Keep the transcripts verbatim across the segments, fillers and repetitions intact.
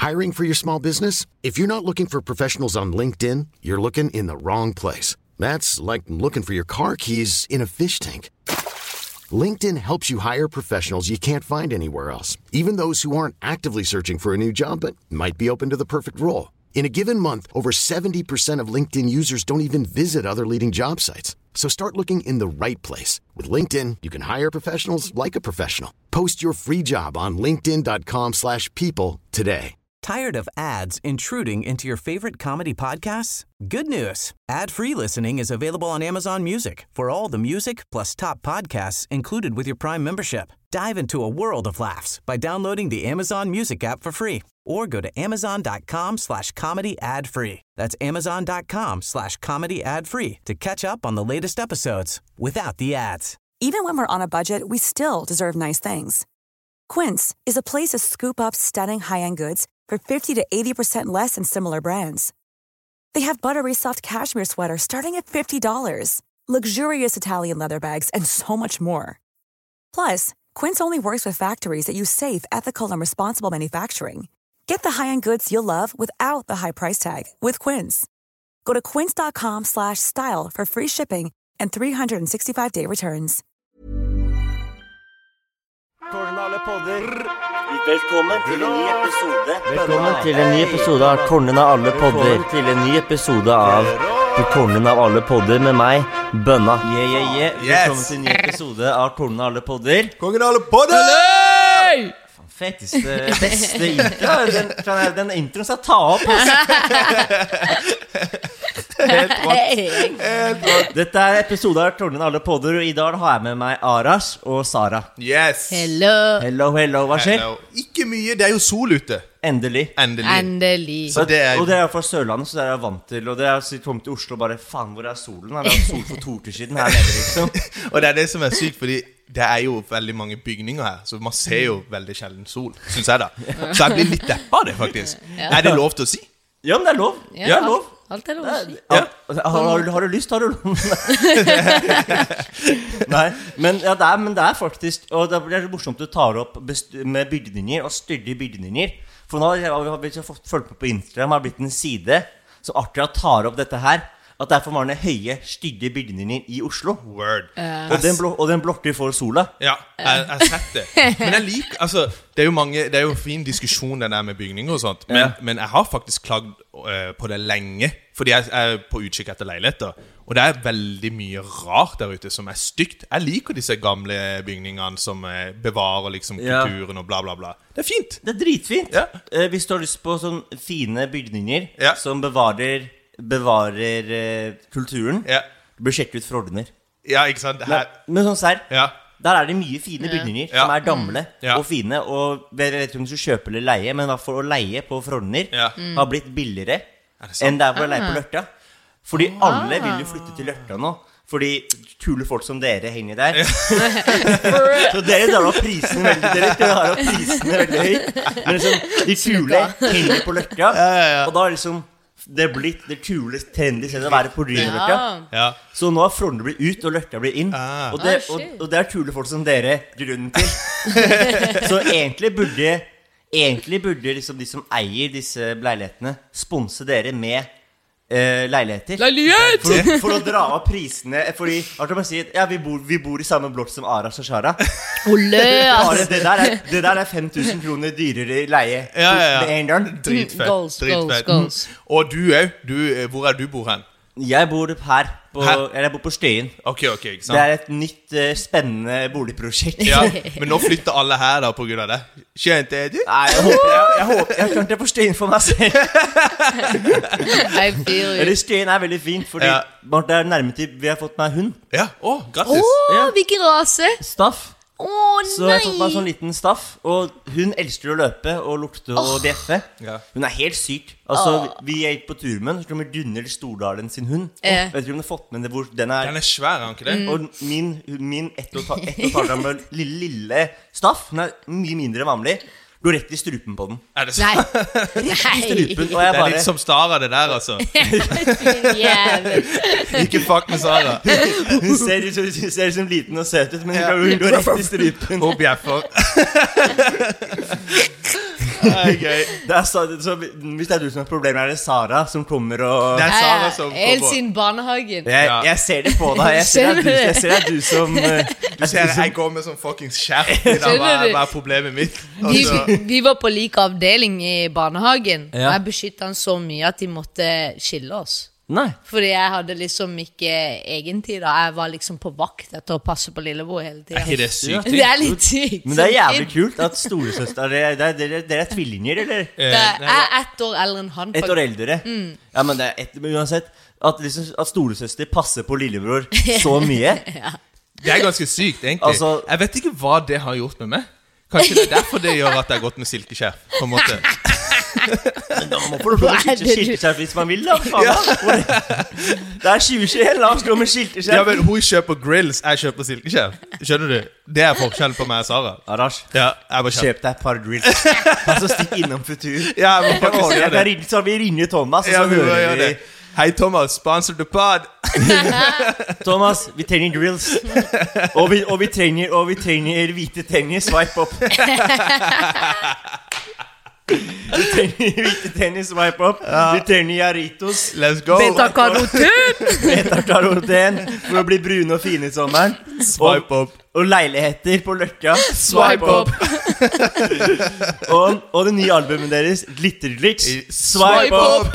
Hiring for your small business? If you're not looking for professionals on LinkedIn, you're looking in the wrong place. That's like looking for your car keys in a fish tank. LinkedIn helps you hire professionals you can't find anywhere else, even those who aren't actively searching for a new job but might be open to the perfect role. In a given month, over seventy percent of LinkedIn users don't even visit other leading job sites. So start looking in the right place. With LinkedIn, you can hire professionals like a professional. Post your free job on linkedin.com slash people today. Tired of ads intruding into your favorite comedy podcasts? Good news. Ad-free listening is available on Amazon Music for all the music plus top podcasts included with your Prime membership. Dive into a world of laughs by downloading the Amazon Music app for free or go to amazon.com slash comedy ad-free. That's amazon.com slash comedy ad-free to catch up on the latest episodes without the ads. Even when we're on a budget, we still deserve nice things. Quince is a place to scoop up stunning high-end goods for fifty to eighty percent less than similar brands. They have buttery soft cashmere sweaters starting at fifty dollars, luxurious Italian leather bags, and so much more. Plus, Quince only works with factories that use safe, ethical, and responsible manufacturing. Get the high-end goods you'll love without the high price tag with Quince. Go to quince.com slash style for free shipping and three sixty-five day returns. Velkommen til en ny episode. Velkommen til en ny episode av Kongen av alle podder. Til en ny episode av Kongen av alle podder med meg, Bønna. Yeah, yeah, yeah. Velkommen Yes. til en ny episode av Kongen av alle podder. Kongen av alle podder! Fan, feteste, beste intro. Den, den, den introen skal ta opp, altså. Helt rått. Helt rått. Dette er episode av Kongen av alle podder, og i dag har jeg med meg Aras og Sara. Yes. Hello. Hello, hello, hva skjer? Hello. Ikke mye, det er jo sol ute. Endelig. Endelig. Endelig. Så det er... Og det er fra Sørlandet, så det er jeg vant til. Og det er så kom til Oslo og bare, faen, hvor er solen? Det er sol for to uker siden her nede, liksom. Og det er det som er sykt, fordi det er jo veldig mange bygninger her, så man ser jo veldig sjelden sol, synes jeg da. Så jeg blir litt deppet av det, faktisk. Ja. Er det lov til å si? Ja, men det er lov. Ja, ja lov. Alt er lov å si. Ja. Har, har, har du lyst, har du lov? Nei, men, ja, det er, men det er faktisk, og det er morsomt du tar opp med bygninger og større bygninger. For nå har vi fått følt på på Instagram, har blitt en side som artig at tar opp dette her. At det er for mange høye, stygge bygninger i Oslo. Word. Uh. Og, den og den blokker for sola. Ja, jeg har sett det. Men jeg liker, altså, det er jo mange, det er jo en fin diskusjon den der med bygninger og sånt. Men, Ja. men jeg har faktisk klagd uh, på det lenge, fordi jeg er på utkikk etter leiligheter. Og det er veldig mye rart der ute som er stygt. Jeg liker disse gamle bygningene som uh, bevarer liksom Ja. kulturen og bla bla bla. Det er fint. Det er dritfint. Ja. Eh, hvis du har lyst på sånn fine bygninger Ja. som bevarer, bevarer eh, kulturen, Ja, du bør sjekke ut Frogner. ja ikke sant? Det her, Men, men sånn serr, ja. der er det mye fine bygninger Ja. som er gamle Ja. og fine. Og jeg vet ikke om du skal kjøpe eller leie, men for å leie på Frogner Ja. har blitt billigere Er det sant? enn det er for å leie på Lørta. Fordi alle vil jo flytte til Lørta nå. Fordi kule folk som dere henger der. Så dere drar opp prisene veldig Dere drar opp prisene veldig høyt. Men liksom, de kule henger på Lørta. ja, ja. Og da er liksom det er blitt det kule trendy stedet å være på Lørta. Ja. Så nå har Frogner blitt ut, og Lørta blir inn. Ah. Og, det, Ah, og, shit. og det er kule folk som dere grunnen til. Så egentlig burde Egentlig burde liksom de som eier disse leilighetene sponse dere med eh, leiligheter. Leilighet! For, for å dra opp prisene. Fordi at man sier, ja, vi bor, vi bor i samme blokk som Aras og Shara. Ole, Bare det der er, det der er fem tusen kroner dyrere i leie. Ja, ja, ja. Med en gang. Dritfett. Goals, goals, Dritfett. goals. Og du òg. Du, eh, hvor er du bor hen? Jeg bor her på, Her? Jeg bor på Støyen. Ok, ok, ikke Det sant? er et nytt, eh, spennende boligprosjekt. Ja, men nå flytter alle her da på grunn av det. Skjønte du? Nei, jeg håper jeg, jeg, håper, jeg kan ikke på Støyen for meg selv. I feel you. Eller Støyen er veldig fint, fordi Ja. bare det er nærme til vi har fått meg hund. Ja, å, grattis. Åh, Ja. hvilken rase? Staff. Åh, Så jeg har fått meg nei. sånn liten staff. Og hun elsker å løpe og lukte og bjeffe. Ja. Hun er helt syk. Altså, vi gikk på tur med henne, så kommer Gunnhild Stordalen sin hund. Eh. Vet ikke om du har fått med det hvor den er. Den er svær, er den ikke det? Og min, min ett og et halvt ett og et halvt år gamle lille, lille staff, hun er mye mindre enn vanlig, går rett i strupen på den. Er det Nei. sant? Nei. Og jeg Det er bare litt som Sara det der, altså. Jævel. Ikke fuck med Sara. Hun ser, hun ser som liten og søt ut, men hun går rett i strupen. Og bjeffer. Det er gøy. Det er, så, så, hvis det er du som har problemer, er det Sara som kommer og Det er Sara som Helt kommer. siden barnehagen. jeg, Ja. jeg ser det på deg. Jeg ser det er du, jeg ser det er du som uh, Jeg ser jeg går med sånn fuckings skjerf i dag. Hva Skjønner er, du? hva er problemet mitt? Og Vi, så- vi var på lik avdeling i barnehagen. Ja. Og jeg beskyttet han så mye at de måtte skille oss. Nei. Fordi jeg hadde liksom ikke egentid da. Jeg var liksom på vakt etter å passe på lillebror hele Er ikke tiden. det sykt? Det er litt sykt. Men det er som jævlig kid. kult at storesøster Dere dere- dere- dere er tvillinger, eller? Eh, Det er, nei, jeg er ett år eldre enn han. Et år eldre. Ja, men det er et, men uansett at, liksom, at storesøster passer på lillebror så mye. Det er ganske sykt, egentlig. Altså- jeg vet ikke hva det har gjort med meg. Kanskje det er derfor det gjør at jeg har gått med silkeskjerf. På en måte. Men da må få lov til å Hva er skifte det du- skilteskjerf hvis man vil, da. Faen, da. Det er tjue tjueen, la oss gå med Ja, skilteskjerf. men Hun kjøper grills, jeg kjøper silkeskjerf. Skjønner du? Det er forskjellen på meg og Sara. Arash, Ja, jeg bare kjøper. kjøp deg et par drills. Altså, stikk innom Futur. Ja, jeg må Jeg faktisk ordner gjøre det. det. Jeg- Så vi ringer Thomas, og Ja, så vi må gjøre hører vi det. Hei, Thomas. Sponsor the pod. Thomas, vi trenger drills. Og vi, og vi trenger Og vi trenger hvite tennis. Swipe opp. Vi trenger hvite tennis. Swipe opp. Vi trenger Jaritos. Let's go. Beta-karoten! Beta-karoten for å bli brune og fine i sommeren. Swipe og, opp. og leiligheter på Løkka. Swipe opp. og, og det nye albumet deres, Glitter Glitch. I- Swipe Swipe opp.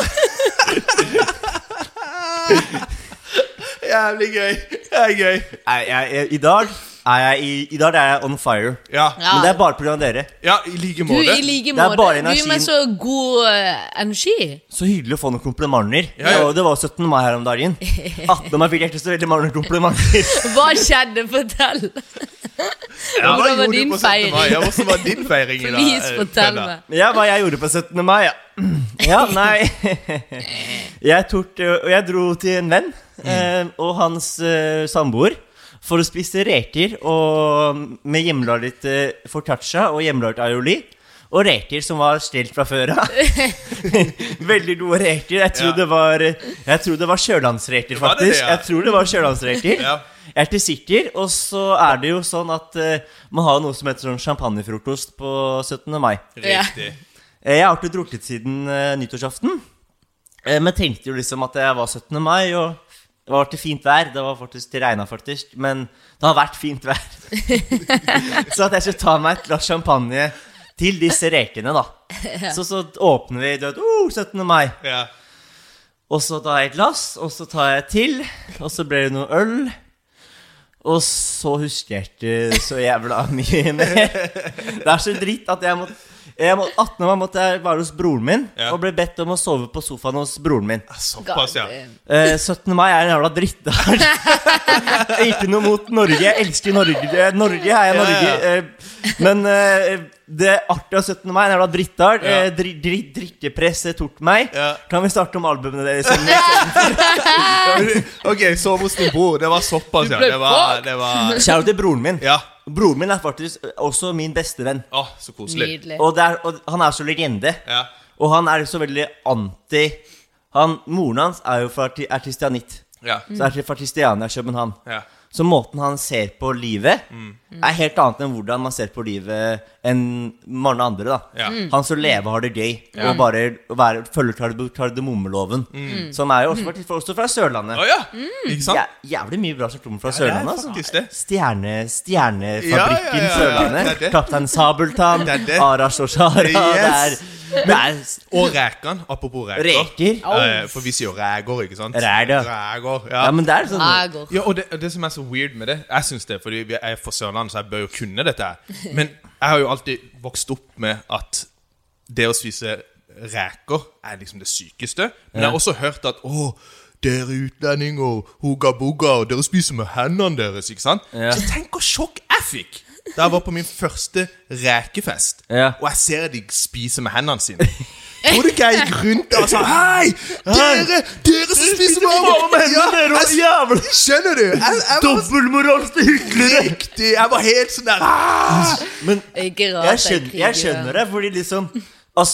Jævlig gøy. Det er gøy. Jeg, jeg, jeg, I dag er jeg i, I dag er jeg on fire. Ja, Ja. Men det er bare pga. dere. ja i like Du, måte. i like Det er måte. bare Du energien. med så god eh, energi. Så hyggelig å få noen komplimenter. Ja, ja. Og det var syttende mai her om dagen. attende mai fikk jeg ikke så veldig mange komplimenter. Hva skjedde? Fortell. Ja, hva Hvordan var gjorde du din på syttende mai? feiring? Ja, hvordan var din feiring i dag? Please, eh, fortell Fenna? meg. Ja, hva jeg gjorde på syttende mai, ja. Ja, nei Jeg, tok, og jeg dro til en venn eh, og hans eh, samboer for å spise reker og med hjemmelaget eh, focaccia og hjemmelaget aioli. Og reker som var stelt fra før av. Veldig gode reker. Jeg tror Ja. det var Jeg tror det var sjølandsreker, Var det det, faktisk. ja? Jeg tror det var sjølandsreker. Ja. Jeg er ikke sikker. Og så er det jo sånn at eh, man har noe som heter sånn champagnefrokost på syttende mai. Riktig. Eh, Jeg har ikke drukket siden uh, nyttårsaften. Eh, men tenkte jo liksom at det var syttende mai, og det var til fint vær. Det var faktisk til regna, faktisk. Men det har vært fint vær. Så at jeg skulle ta meg et glass champagne til disse rekene, da. Så, så åpner vi det, oh, syttende mai. Ja. Og så tar jeg et glass, og så tar jeg til. Og så ble det noe øl. Og så husker jeg ikke så jævla mye mer. Det er så dritt at jeg måtte jeg må, attende mai måtte jeg være hos broren min. Ja. Og ble bedt om å sove på sofaen hos broren min. Såpass, ja. eh, syttende mai er en jævla drittdag. Ikke noe mot Norge. Jeg elsker Norge. Eh, Norge er jeg Norge. Ja, ja. Eh, men eh, det artige av syttende mai er en jævla drittdag. Ja. Eh, dri, dri, drikkepress tok meg. Ja. Kan vi starte om albumene deres? Ok, sov hos din bror. Det var såpass, ja. ble Det var, det var Kjære til broren min. Ja. Broren min er faktisk også min beste venn. Å, så koselig. Nydelig. Og, det er, og han er så legende. Ja. Og han er så veldig anti han, Moren hans er jo fra, er kristianitt. Ja. Så er det fra Kristiania, København. Ja. Så måten han ser på livet er helt annet enn hvordan man ser på livet enn mange andre, da. Ja. Mm. Han som lever har det gøy, og bare være, følger kard- kardemommeloven. Som er jo også, fra- også fra Sørlandet. Å ja. Ikke sant? Ja, jævlig mye bra som kommer fra det er Sørlandet, altså. faktisk det. Stjerne, Stjernefabrikken Ja, ja, ja, ja. Sørlandet. Det er det. Kaptein Sabeltann, Det er det. Arash og Shara. Yes. Det er, det er Og rekan. Apropos reker. reker. Eh, for vi sier jo ræger, ikke sant? Ræger. Ræger, ja. Ja, men det er sånn Ager. Ja, og det, og det som er så weird med det, jeg synes det, fordi jeg er fra Sørlandet, så jeg bør jo kunne dette her. Men jeg har jo alltid vokst opp med at det å spise reker er liksom det sykeste. Men jeg har også hørt at, åh, dere utlendinger, hugga bugga, og dere spiser med hendene deres, ikke sant? Ja. Så tenk hvor sjokk jeg fikk da jeg var på min første rekefest, Ja. og jeg ser de spiser med hendene sine. Tror du ikke jeg gikk rundt der og sa, hei, dere, dere som spiser med hendene, ja, jeg, skjønner du? Jeg, jeg var dobbeltmoralske hyklere! riktig, jeg var helt sånn der, ah! Men Ikke rart jeg skjønner, jeg skjønner det, fordi liksom Altså,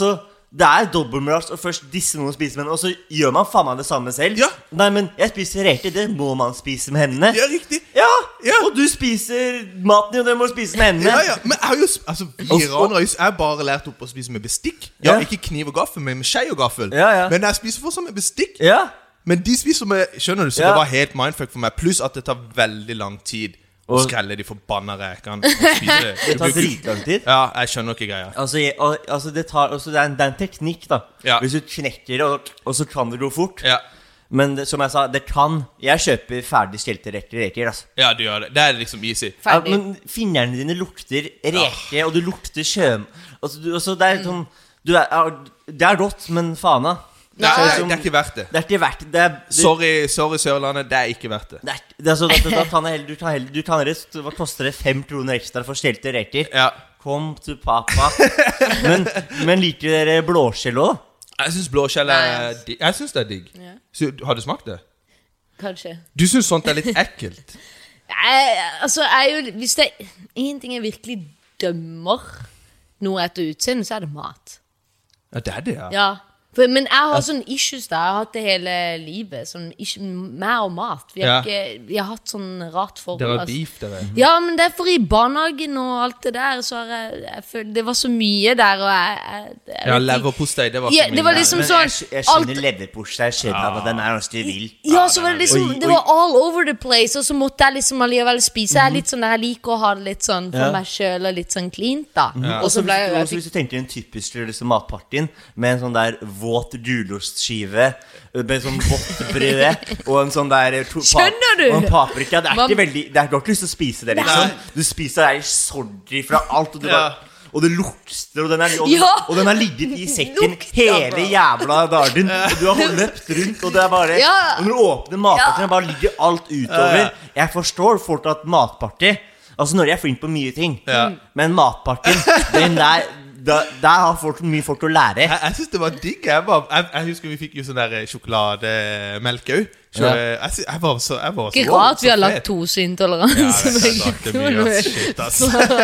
det er dobbeltmoral å først disse noen og spise med hendene, og så gjør man faen meg det samme selv. Ja. Nei, men jeg spiser reker, det må man spise med hendene. Ja, riktig. Ja, Ja. og du spiser maten din, og det må du spise med hendene. Ja, ja, men jeg har jo, altså, vi iranere jeg har bare lært opp å spise med bestikk. Ja, Ja. ikke kniv og gaffel, men med skje og gaffel. Ja, ja. Men jeg spiser fortsatt med bestikk. Ja. Men de spiser med, skjønner du, så Ja. det var helt mindfuck for meg. Pluss at det tar veldig lang tid å Og- skrelle de forbanna rekene og spise det. Det tar Du bruker- dritlang tid. Ja, jeg skjønner ikke greia. Altså, jeg, al- altså det, tar, altså det, er en, det er en teknikk, da. Ja. Hvis du knekker det, og, og så kan det gå fort. Ja, Men det, som jeg sa, det kan. Jeg kjøper ferdig stelte reker, reker altså. ja du gjør det. Det er liksom easy. Ja, Ferdig. men fingrene dine lukter reke, og du lukter sjø. Altså, du, altså, det er sånn du er, ja, det er godt, men faen da. Det er, Så det, liksom- det er ikke verdt det. Det er ikke verdt det. Er, det, Sorry, sorry Sørlandet, det er ikke verdt det. det, er, det er så, da, da tar jeg heller, du tar heller, du tar heller, hva koster det? Fem kroner ekstra for stelte reker? Ja. Kom til pappa. men, men liker dere blåskjell også? Jeg syns blåskjell er Nei. digg. Jeg syns det er digg. Ja. Så, har du smakt det? Kanskje. Du syns sånt er litt ekkelt? Jeg, altså, jeg er jo Hvis det er en ting jeg virkelig dømmer noe etter utseende, så er det mat. Ja, det er det, ja. Ja. For, men jeg har sånn issues der. Jeg har hatt det hele livet. Sånn, ikke, meg og mat. Vi har, Ja. ikke, vi har hatt sånn rart forhold. Dere har altså. beef, dere. Ja, men det er for i barnehagen og alt det der, så har jeg, jeg føler, det var så mye der, og jeg, jeg, jeg Ja, vet ikke- leverpostei, det var Ja, for det var min liksom Men sånn jeg, jeg alt- skjønner leverpostei, skjønner jeg, men den er ganske vill. Ja, så var det liksom Oi, Det oi. var all over the place, og så måtte jeg liksom allikevel spise. Jeg er litt sånn der, jeg liker å ha det litt sånn for Ja. meg selv og litt sånn cleant, da. Og Og så ble jeg, jeg hvis du tenker en typisk liksom, matpartien med en sånn der våt gulostskive med sånn vått brød og en sånn der to, Skjønner du? Og en paprika. Det er Man- ikke veldig Det er ikke lyst til å spise det, liksom. Nei. Du spiser der sorry fra alt, og, du Ja. bare, og det lukter, og den, er, og, Ja. og den har ligget i sekken Lukter, hele bro. jævla dagen. Og du har løpt rundt, og det er bare Ja. Og når du åpner matpartien, bare ligger alt utover. Jeg forstår folk at matparty Altså, Norge er flink på mye ting, Ja. men matpartien, den der Da, der har folk mye folk å lære. Jeg, jeg syns det var digg. Jeg, var, jeg, jeg husker vi fikk jo sånn der sjokolademelk òg. Så Ja. jeg, jeg, sy- jeg var så jeg var så, Ikke rart så vi har fet. laktoseintoleranse. Ja, jeg vet, jeg har sagt det mye, ass. Shit, ass.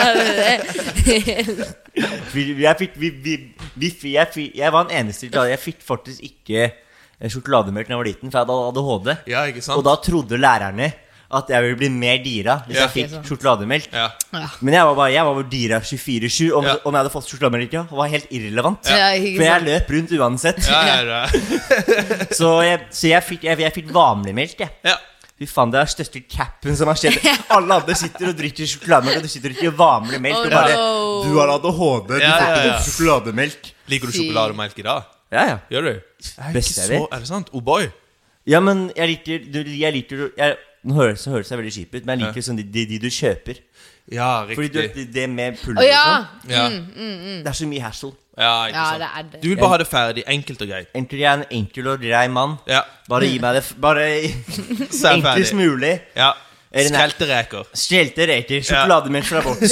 Vi, jeg, fikk, vi, vi, vi, jeg, fikk, jeg var den eneste Jeg fikk faktisk ikke eh, sjokolademelk da jeg var liten, for jeg hadde A D H D. Ja, ikke sant? Og da trodde lærerne at jeg ville bli mer gira hvis Ja. jeg fikk sjokolademelk. Ja. Men jeg var bare, jeg var bare gira tjuefire sju. Om, Ja. om jeg hadde fått sjokolademelk, ja, det var helt irrelevant. Ja, ikke For jeg sant. løp rundt uansett. Ja, ja, ja. Så, jeg, så jeg fikk, jeg, jeg fikk vanlig melk, jeg. ja. Fy faen, det er største capen som har skjedd. Alle andre sitter og drikker sjokolademelk, og du sitter og drikker vanlig melk. Oh, og bare, no. du har A D H D, du Ja, får ja, ikke ja. sjokolademelk. Liker du Fy. sjokolademelk i dag? Ja, ja. Gjør du? Jeg er Beste ikke jeg så, vet. er det sant? Oh boy. Ja, men jeg liker, du, jeg liker jeg, Nå høres det høres det veldig kjipt ut, men jeg liker sånn de, de, de du kjøper. Ja, Fordi du, riktig. det, det med pulver Å ja! og sånn, Ja, det er så mye hassle. ja ikke Ja, sant. det er det. Du vil bare ha det ferdig, enkelt og greit. Egentlig jeg er en enkel og grei mann. Ja, Bare gi meg det f- Bare så er det enklest ferdig. mulig. Ja. Er det nær- Skrelte reker. Stjelte reker, sjokolademelk fra boks.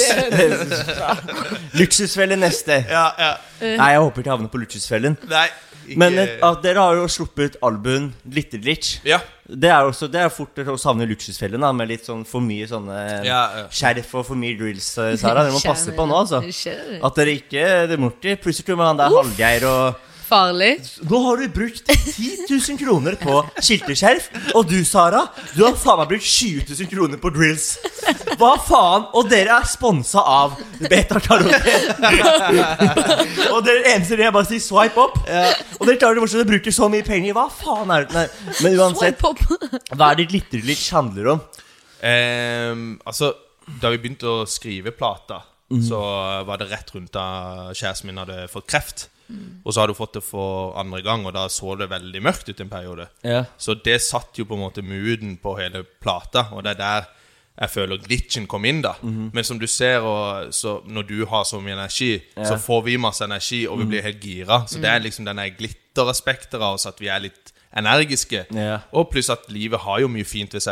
Luksusfelle neste. Ja, ja. Nei, jeg håper ikke jeg havner på luksusfellen. Nei, ikke Men eh, at dere har jo sluppet albuen Little Rich. Ja. Det er jo også, det er fort å savne luksusfellen da, med litt sånn for mye sånne Ja, ja. skjerf og for mye drills, eh, Sara. Dere må passe på nå, altså. Skjønner du? At dere ikke Det må ikke plutselig tror man han der Hallgeir og Farlig. Nå har du brukt ti tusen kroner på skilteskjerf. Og du, Sara, du har faen meg brukt tjue tusen kroner på drills. Hva faen? Og dere er sponsa av Beta-Karote. Og dere eneste dere bare sier swipe opp. Og dere klarer det morsomt, dere bruker så mye penger. Hva faen er det? Nei. Men uansett, Swipe opp. hva er det Little Rich handler om? Ehm, altså, da vi begynte å skrive plata, så var det rett rundt da kjæresten min hadde fått kreft. Og så hadde hun fått det for andre gang, og da så det veldig mørkt ut en periode. Ja. Så det satt jo på en måte mooden på hele plata, og det er der jeg føler glitchen kom inn da. Men som du ser, og, så når du har så mye energi, så får vi masse energi, og vi blir helt gira. Så det er liksom denne glitteraspekter av oss, at vi er litt energiske. Ja. Og pluss at livet har jo mye fint ved seg også.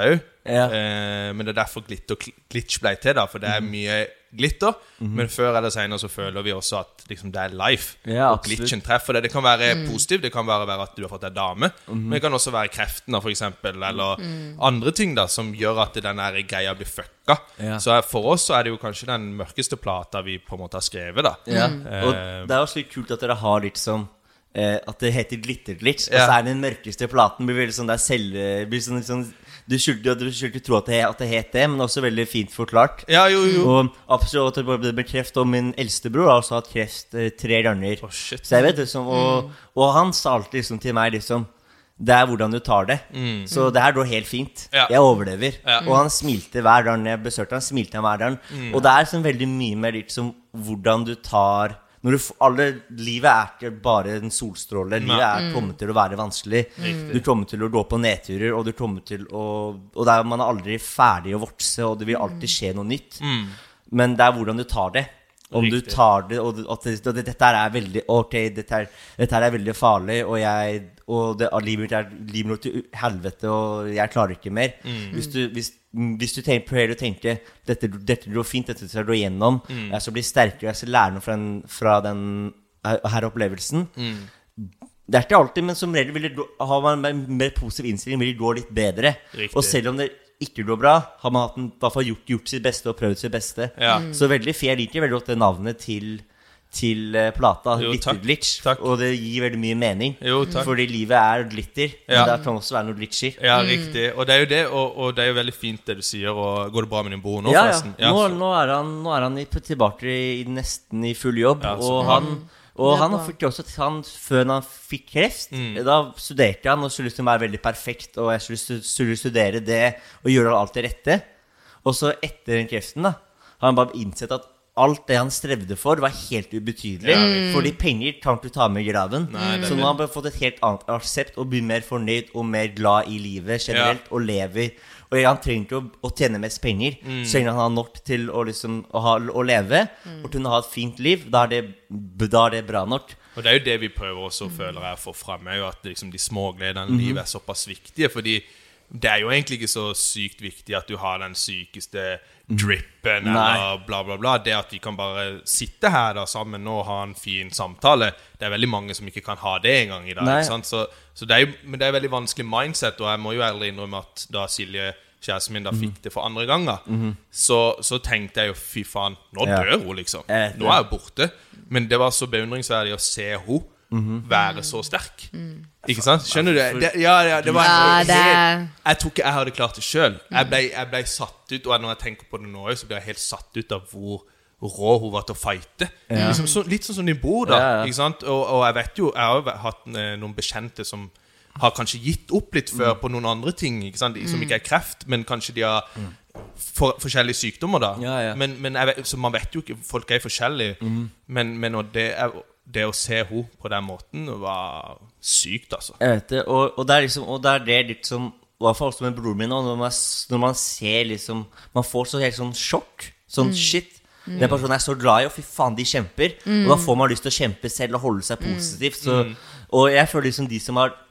Ja. Eh, men det er derfor glitter og glitch ble til da, for det er mye glitter, mm-hmm. men før eller senere så føler vi også at liksom, det er life, ja, og glitchen treffer det. Det kan være mm. positivt, det kan være, være at du har fått en dame, mm-hmm. men det kan også være kreften da, for eksempel, eller mm. andre ting da, som gjør at denne greia blir fucka. Ja. Så for oss så er det jo kanskje den mørkeste plata vi på en måte har skrevet da. Ja. Mm. Eh, og det er også litt kult at dere har litt som Eh, at det heter glitterglitch, ja. Og så er den mørkeste platen blir veldig sånn der selv, blir sånn, sånn, du skulle ikke tro at det, at det het det, men også veldig fint forklart. Ja, jo, jo. Og absolutt at det ble kreft, og min eldste bror har også hatt kreft eh, tre ganger. Oh, shit. Så jeg vet liksom, og, mm. og han sa alltid liksom til meg liksom, det er hvordan du tar det. Mm. Så det her går helt fint. Ja. Jeg overlever. Ja. Og han smilte hver gang jeg besøkte han, smilte han hver gang. Mm. Og det er sånn veldig mye mer litt som hvordan du tar Når du, alle, livet er ikke bare en solstråle. Livet er kommet til å være vanskelig. Mm. Du kommer til å gå på nedturer, og du kommer til å Og der, man er aldri ferdig å vokse, og det vil alltid skje noe nytt. Mm. Men det er hvordan du tar det. Om Riktig. Du tar det, og, og, det, og det, dette er veldig Ok, dette er, dette er veldig farlig, og jeg Og det, livet mitt er livet mitt til helvete, og jeg klarer ikke mer. Mm. Hvis du hvis, hvis du tenker, prøver å tenke dette, dette går fint, dette skal gå gjennom, mm. jeg skal bli sterkere, jeg skal lære noe fra den, fra den her opplevelsen. Mm. Det er ikke alltid, men som regel vil det, har man en mer positiv innstilling, vil det gå litt bedre. Riktig. Og selv om det ikke går bra, har man hatt en, i hvert fall gjort, gjort sitt beste og prøvd sitt beste. Ja. Mm. Så veldig fint, jeg liker veldig godt det navnet til til uh, plata, jo, glitterglitch, og det gir veldig mye mening. Jo, fordi livet er glitter, ja. Men det kan også være noe glitcher. Ja, riktig. Og det er jo det, og, og det er jo veldig fint det du sier, og går det bra med din bror nå, ja, forresten? Ja, nå, nå er han, nå er han i, tilbake i, nesten i full jobb, ja, og han... Og han fikk også han, før han fikk kreft, mm. da studerte han og skulle liksom være veldig perfekt, og jeg skulle studere det og gjøre alt det rette. Og så etter den kreften da, har han bare innsett at alt det han strevde for var helt ubetydelig. Mm. Fordi penger kan du ta med i graven. Nei, så nå har han bare fått et helt annet aksept og blir mer fornøyd og mer glad i livet generelt, ja. Og lever. Og han trenger ikke å, å tjene mest penger, mm. så lenge han har nok til å, liksom, å, ha, å leve, mm. og kunne ha et fint liv, da er, det, da er det bra nok. Og det er jo det vi prøver også, mm. føler jeg, å få frem, er jo at liksom, de små gledene i mm. livet er såpass viktige, fordi det er jo egentlig ikke så sykt viktig at du har den sykeste drippen, mm. eller bla bla bla. Det at vi kan bare sitte her da sammen og ha en fin samtale, det er veldig mange som ikke kan ha det en gang i dag, ikke sant? Så, så det er jo, men det er veldig vanskelig mindset, og jeg må jo ærlig innrømme at da Silje, kjæresten min, da fikk det for andre ganger, mm-hmm. så, så tenkte jeg jo, fy faen, nå ja. Dør hun liksom. Nå er hun borte. Men det var så beundringsverdig å se hun mm-hmm. være så sterk. Mm. Ikke sant? Skjønner du? Det, ja, ja, det var ja, det... helt, jeg tror ikke jeg hadde klart det selv. Jeg ble, jeg ble satt ut, og når jeg tenker på det nå, så ble jeg helt satt ut av hvor rå hun var til å fighte. Ja. Liksom, så, litt sånn som din bror da, ja, ja. Ikke sant? Og, og jeg vet jo, jeg har jo hatt noen bekjente som har kanskje gitt opp litt før mm. på noen andre ting, ikke sant? Som ikke er kreft, men kanskje de har mm. for, forskjellige sykdommer da. Ja, ja. Men, men jeg vet, så man vet jo ikke, folk er forskjellige, mm. men, men det, er, det å se henne på den måten var sykt, altså. Jeg vet det, og, og, det, er liksom, og det er det litt som, i hvert fall også med broren min, når man, når man ser liksom, man får så helt sånn sjokk, sånn mm. shit, mm. den personen er så glad i, og fy faen, de kjemper, mm. og da får man lyst til å kjempe selv og holde seg positivt, så, mm. og jeg føler liksom de som har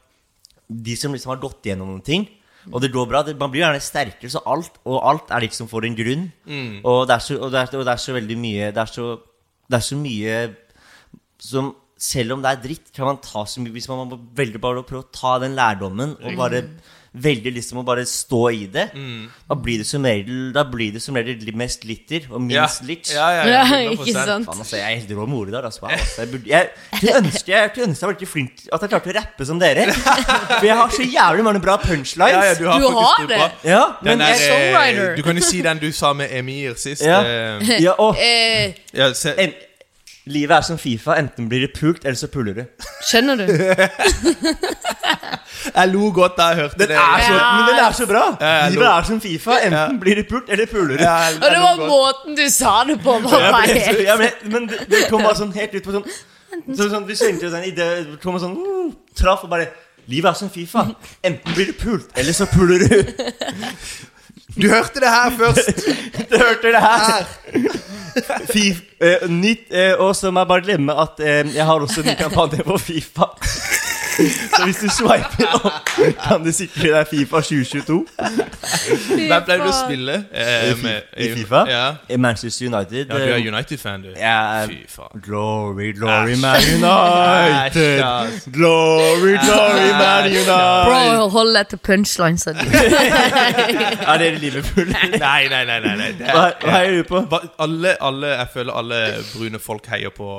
de som liksom har gått gjennom noen ting, og det går bra, det, man blir gjerne sterkere, så alt, og alt er liksom for en grunn, mm. og, det er så, og, det er, og det er så veldig mye, det er så, det er så mye som, selv om det er dritt, kan man ta så mye, hvis man velger bare å prøve å ta den lærdommen, og bare velger liksom å bare stå i det, mm. da blir det som regel, da blir det som regel mest glitter, og minst ja. Litt. Ja, ja, ja, ja ikke sant? Fan, altså, jeg er helt rå med ordet der, altså. altså jeg, burde, jeg, jeg ønsker jeg, jeg ønsker jeg var ikke flink at jeg klarte å rappe som dere, for jeg har så jævlig mange bra punchlines. Ja, ja, du har, du har det? Ja, men jeg er songwriter. Du kan jo si den du sa med Emir sist. Ja, eh, ja og eh. ja, se, en, livet er som FIFA, enten blir det pult, eller så puller det. Skjønner du? Jeg lo godt da jeg hørte den det er så, ja. Men den er så bra. Ja, livet er som FIFA, enten ja. Blir det pult, eller puller det. Ja, og det var godt. Måten du sa det på var ja, men, ja, men, men det, det kom bare sånn helt ut på sånn, så, sånn vi kjente jo den idé, det kom sånn uh, traff og bare, livet er som FIFA, enten blir det pult, eller så puller du. Du hørte det her først. Du hørte det her. Fif, eh, nytt, eh, og så må jeg bare glemme at eh, jeg har også en kampanje på FIFA. Så hvis du swiper opp, kan du sikre deg FIFA tjue tjueto. Hvem ble du å spille? Eh, med, I FIFA? Ja. I Manchester United. Ja, du er United-fan, du. Ja, Fy faen. glory, glory, Æsj. Man United. Æsj, Glory, glory, Man United. Bro, hold deg til punchlines. Er det Liverpool? Nei, nei, nei, nei, nei. Det er- Hva, hva heier du på? Hva- Alle, alle, jeg føler alle brune folk heier på.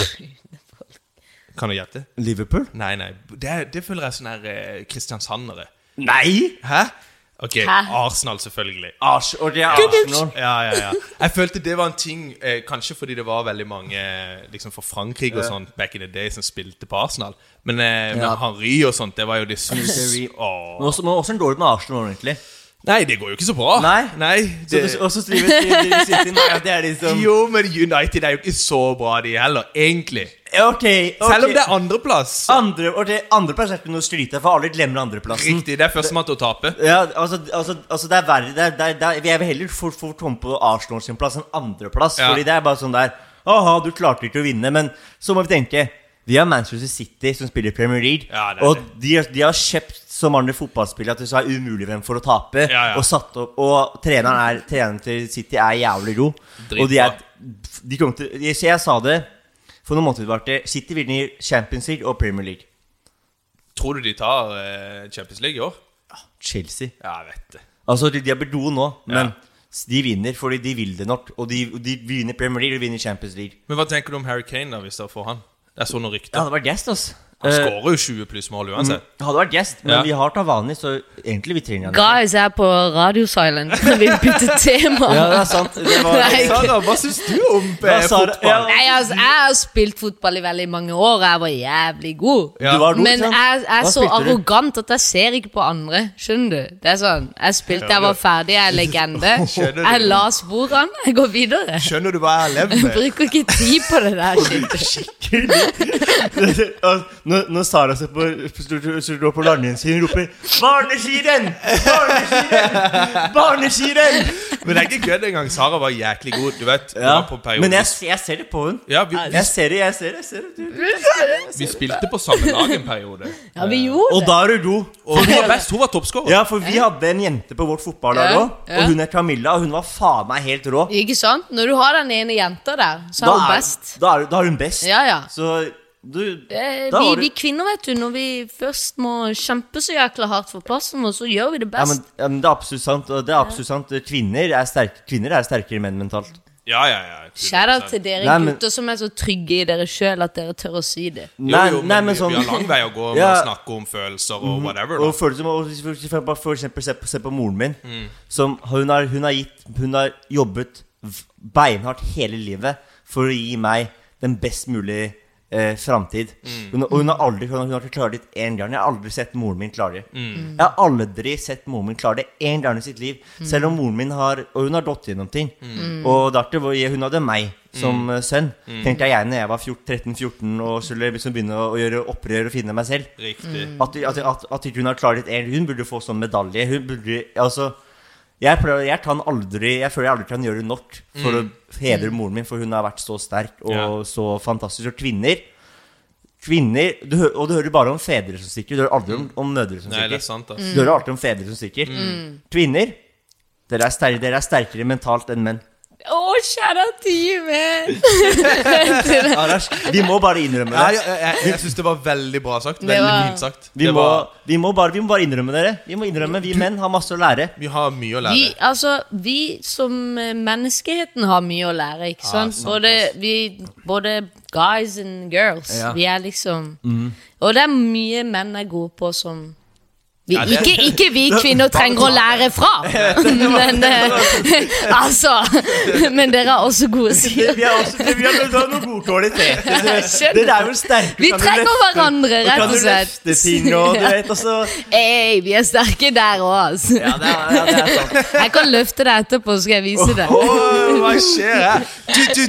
Kan du gjette? Liverpool? Nei, nei, det, det føler jeg sånn her eh, Kristiansandere. Nei! Hæ? Ok, Hæ? Arsenal selvfølgelig. Ars og det er Arsenal. Ja, ja, ja. Jeg følte det var en ting, eh, kanskje fordi det var veldig mange eh, liksom fra Frankrike og sånt back in the day som spilte på Arsenal. Men eh, med Ja. Henry og sånt, det var jo det sus. Åh. Men også, men også en dårlig med Arsenal, egentlig. Nei, det går jo ikke så bra. Nei. Nei Så det, du, og så skriver skriver City Nei, det er liksom jo, men United er jo ikke så bra de heller, egentlig. Ok, ok. Selv om det er andreplass. Andre, og det andreplass er ikke noe å skryte, for alle glemmer andreplassen. Riktig, det er førstemann til å tape. Ja, altså, altså, altså det er verre det er, det er, det er, Jeg vil heller fort for, komme på Arsenal sin plass enn andreplass. Ja. Fordi det er bare sånn der Aha, du klarte ikke å vinne. Men så må vi tenke vi har Manchester City som spiller Premier League. Ja, det er og det. de, de har kjøpt så mange fotballspillere at det så er umulig hvem for å tape. Ja, ja. Og satt opp Og treneren, er, treneren til City er jævlig god. Dritbra. Og de er de kommer til, jeg, jeg sa det for noen måneder tilbake. City vinner Champions League og Premier League. Tror du de tar eh, Champions League i år? Chelsea. Ja, jeg vet det. Altså, de, de er bedo nå, men Ja. de vinner fordi de vil det nok. Og de, de vinner Premier League og vinner Champions League. Men hva tenker du om Harry Kane da, hvis dere får han? Det er sånn noe rykte. Det hadde vært gjest, altså. Han Eh, skårer jo tjue pluss mål uansett. Det hadde vært gjest, men Ja. vi har Tavani, så egentlig vi trenger han ikke. Guys er på radio silent. Vi bytter tema. Ja, det er sant. Det var, Nei. Sara, hva syns du om Hva eh, sa du? fotball? Ja. Nei, altså, jeg har spilt fotball i veldig mange år. Jeg var jævlig god. Ja. Du var god, Men ikke sant? jeg, jeg er Hva så spilte du? arrogant at jeg ser ikke på andre. Skjønner du? Det er sånn, jeg spilte, jeg var ferdig, jeg er legende. Skjønner du? Jeg la sporene, jeg går videre. Skjønner du hva jeg har levd Jeg med? bruker ikke tid på det der shit. Når, når Sara ser på, står på landingen sin og roper 'Barneskirenn! Barneskirenn! Barneskirenn!' Men det er ikke kødd engang. Sara var jæklig god. Du vet, det var på periode. Men jeg, jeg ser det på henne. ja, vi, Jeg ser det, jeg ser det. Jeg ser det. Du. vi spilte på samme lag en periode. Ja, vi gjorde Og det. da er du god. Og hun var best. Hun var toppskårer. Ja, for vi hadde en jente på vårt fotballag Ja, òg, ja. og hun er Camilla, og hun var faen meg helt rå. Ikke sant? Når du har den ene jenta der, så er hun best. Da er, da er hun best. Ja, ja. Så du Eh, da vi, har du- vi kvinner, vet du, når vi først må kjempe så jækla hardt for plassen vår, så gjør vi det ja, best. men, ja, men det er absolutt sant. Og det er absolutt sant. Kvinner er, sterk, kvinner er sterkere enn menn mentalt. Ja, ja, ja. Shout out til dere Nei, men- gutter som er så trygge i dere sjøl at dere tør å si det. Jo, jo, men, vi, sånn- vi har lang vei å gå med Ja. å snakke om følelser og whatever. Og Da. følelser må- og for, for, for, for eksempel se på, se på moren min, Mm. som hun har, hun har gitt Hun har jobbet v- beinhardt hele livet for å gi meg den best mulige eh, framtid. Mm. Hun, og hun har aldri hun har, hun har ikke klart det én gang. Jeg har aldri sett moren min klare det. Mm. Jeg har aldri sett moren min klare det én gang i sitt liv. Selv om moren min har Og hun har gått gjennom ting. Mm. Og derfor var jeg- hun hadde meg som eh, sønn. Tenkte jeg når jeg var tretten fjorten og skulle liksom begynne å, å gjøre opprør og finne meg selv. Riktig. At, at, at, at ikke hun har klart en Hun burde få sånn medalje. Hun burde, altså jeg, prøver, jeg kan aldri Jeg føler jeg aldri kan gjøre nok for å hedre moren min, for hun har vært så sterk og Ja. så fantastisk. Og kvinner Kvinner du, hø- Og du hører bare om fedre som stikker. Du hører aldri om, om mødre som Nei, det er stikker. sant, ass. Du hører alltid om fedre som stikker. Kvinner dere er, sterkere, dere er sterkere mentalt enn menn. Å, shout out til you, man! Arash, vi må bare innrømme Ja, det. jeg jeg, jeg syns det var veldig bra sagt. Det Veldig var- fint sagt. Vi Det må, var, vi, må bare, vi må bare innrømme dere. Vi må innrømme Vi menn har masse å lære. vi har mye å lære. Vi, altså, vi som eh, menneskeheten har mye å lære, ikke sant? sant, Både, vi, både guys and girls. Ja. Vi er liksom Og det er mye menn er gode på som vi, Ja, det- ikke, ikke vi kvinner trenger å lære fra, men eh, altså Men dere har også gode sider. Vi har også vi har, vi har noen gode kvaliteter. Skjønner. Dere er jo sterke. Vi kan du trenger løfte- hverandre, rett Kan og du slett. løfte ting og du vet også Hey, vi er sterke der òg, altså. Ja, det er, ja, det er sant. Jeg kan løfte deg etterpå, så skal jeg vise deg. Åh, hva skjer her? Du, du,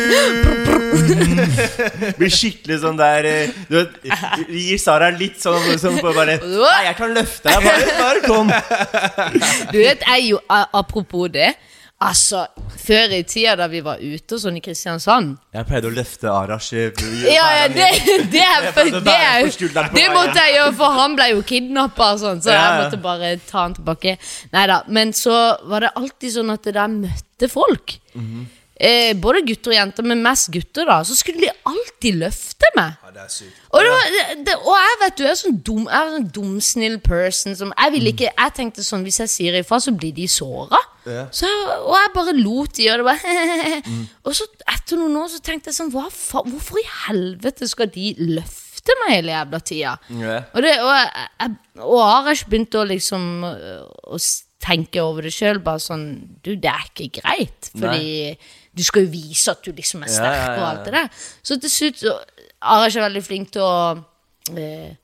du. Blir skikkelig sånn der eh, Du vet, gir Sara litt sånn som på bare Nei, jeg kan løfte deg. Bare, bare kom. Du vet, jeg jo, a- apropos det, Altså, før i tida da vi var ute sånn i Kristiansand. Jeg pleide å løfte Arash. Ja, ja, det, det, er, for, det, er, det måtte jeg gjøre, for han ble jo kidnappet og sånn, så jeg måtte bare ta han tilbake. Neida, men så var det alltid sånn at det der møtte folk. Mm-hmm. eh, både gutter og jenter, men mest gutter da, så skulle de alltid løfte meg. Ja, det er sykt. Og, det var, det, og jeg vet du, jeg er sånn dum, jeg er sånn dumsnill person som, jeg ville ikke, jeg tenkte sånn, hvis jeg sier ifra så blir de såret. Ja. Så jeg, og jeg bare lot de, og det bare mm. Og så etter noen år så tenkte jeg sånn hva, hvorfor i helvete skal de løfte meg hele jævla tida? Ja. Og, det, og, jeg, og Arash begynte å liksom å tenke over det selv, bare sånn du, det er ikke greit, fordi Nei. Du skal jo vise at du liksom er sterk ja, ja, ja, ja. Og alt det der. Så til slutt Arash er veldig flink til å eh,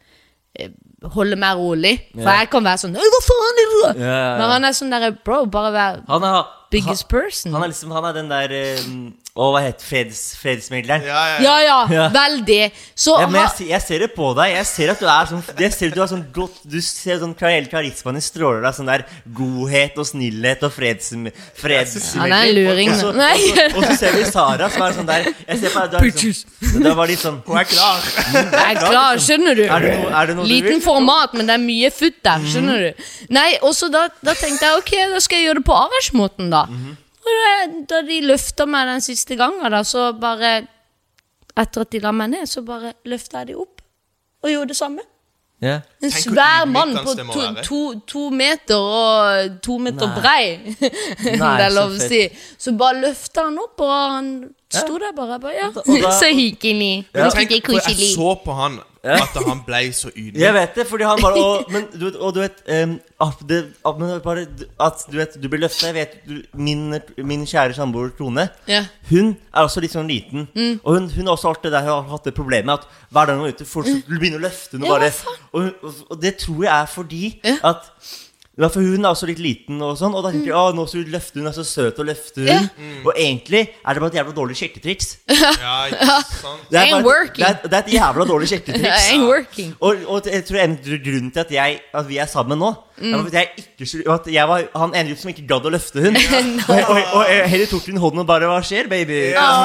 holde meg rolig. For yeah. jeg kan være sånn hva faen er det? Yeah, yeah, yeah. Men han er sånn der bro, bare vær biggest han, person. Han er liksom, han er den der um, å, hva heter freds, fredsmegleren? Ja, ja, ja, ja, ja. Veldig. Så ja, men jeg, jeg ser det på deg. Jeg ser at du er sånn, jeg ser at du har sånn godt, du ser sånn hele karismaen i stråler deg, sånn der godhet og snillhet og freds, fredsmegler. Han er en luring. Og så, og, så, og så ser vi Sara som er sånn der, jeg ser på deg, du er sånn, det var litt sånn, hun er klar. Jeg er klar, skjønner du? Er det noe, er det noe Liten format, men det er mye futt der, skjønner du? Nei, og så da, da tenkte jeg, ok, da skal jeg gjøre det på Arash-måten da. Mm-hmm. Og da, da de løftet meg den siste gangen da, så bare, etter at de la meg ned, så bare løftet jeg de opp, og gjorde det samme. Yeah. En svær mann på to, to, to meter og to meter Nei. Brei, Nei, det er lov å si. Så bare løftet han opp, og han sto ja. Der bare, bare ja, da, så hyggelig. Ja. Tenk, jeg så på han, at han ble så ydmyk. Jeg vet det, fordi han bare og, men, du, og du vet um, at, det, at, bare, at du vet, du blir løftet. Jeg vet, du, min, min kjære samboer Tone ja. Hun er også litt sånn liten mm. Og hun, hun har også alltid der, har hatt det problemet at hver dag hun er ute, folk mm. begynner å løfte henne bare, og, og, og det tror jeg er fordi ja. At ja, for hun er også litt liten og sånn, og da tenker jeg, å, nå så løfter hun, er så søt å løfte hun. Mm. Og egentlig er det bare et jævla dårlig sjekketriks. Ja, ikke sant. Det er, bare, det, er, det er et jævla dårlig sjekketriks. Ain't working. Og, og jeg tror en grunn til at, jeg, at vi er sammen nå, mm. er at jeg ikke, at jeg var han ene som ikke gadd å løfte hun. no. og, og, og, og heller tok hun hånden og bare, hva skjer, baby?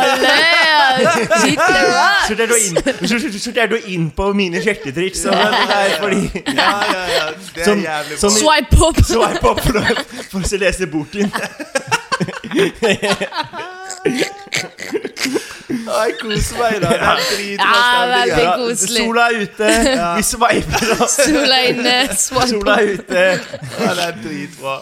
Så det er du inn på mine sjekketriks, og det er fordi... Ja, ja, ja, det er jævlig bra. Swipe opp. Swipe opp for, for å lese boken. Ai, kos meg da. Det er dritbra stemning. Ja, koselig. Sola er ute. Ja. Vi swiper da. Sola er inne. Swipe Sola er ute. Ja, det er dritbra.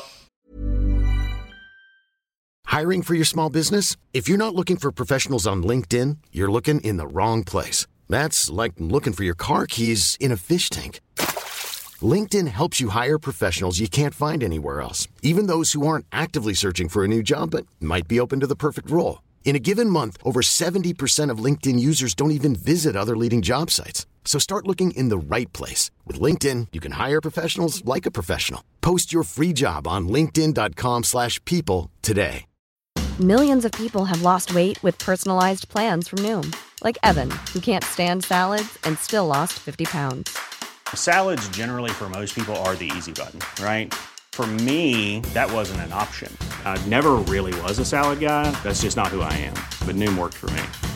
Hiring for your small business? If you're not looking for professionals on LinkedIn, you're looking in the wrong place. That's like looking for your car keys in a fish tank. LinkedIn helps you hire professionals you can't find anywhere else, even those who aren't actively searching for a new job but might be open to the perfect role. In a given month, over seventy percent of LinkedIn users don't even visit other leading job sites. So start looking in the right place. With LinkedIn, you can hire professionals like a professional. Post your free job on linkedin dot com slash people today. Millions of people have lost weight with personalized plans from Noom. Like Evan, who can't stand salads and still lost fifty pounds. Salads generally for most people are the easy button, right? For me, that wasn't an option. I never really was a salad guy. That's just not who I am. But Noom worked for me.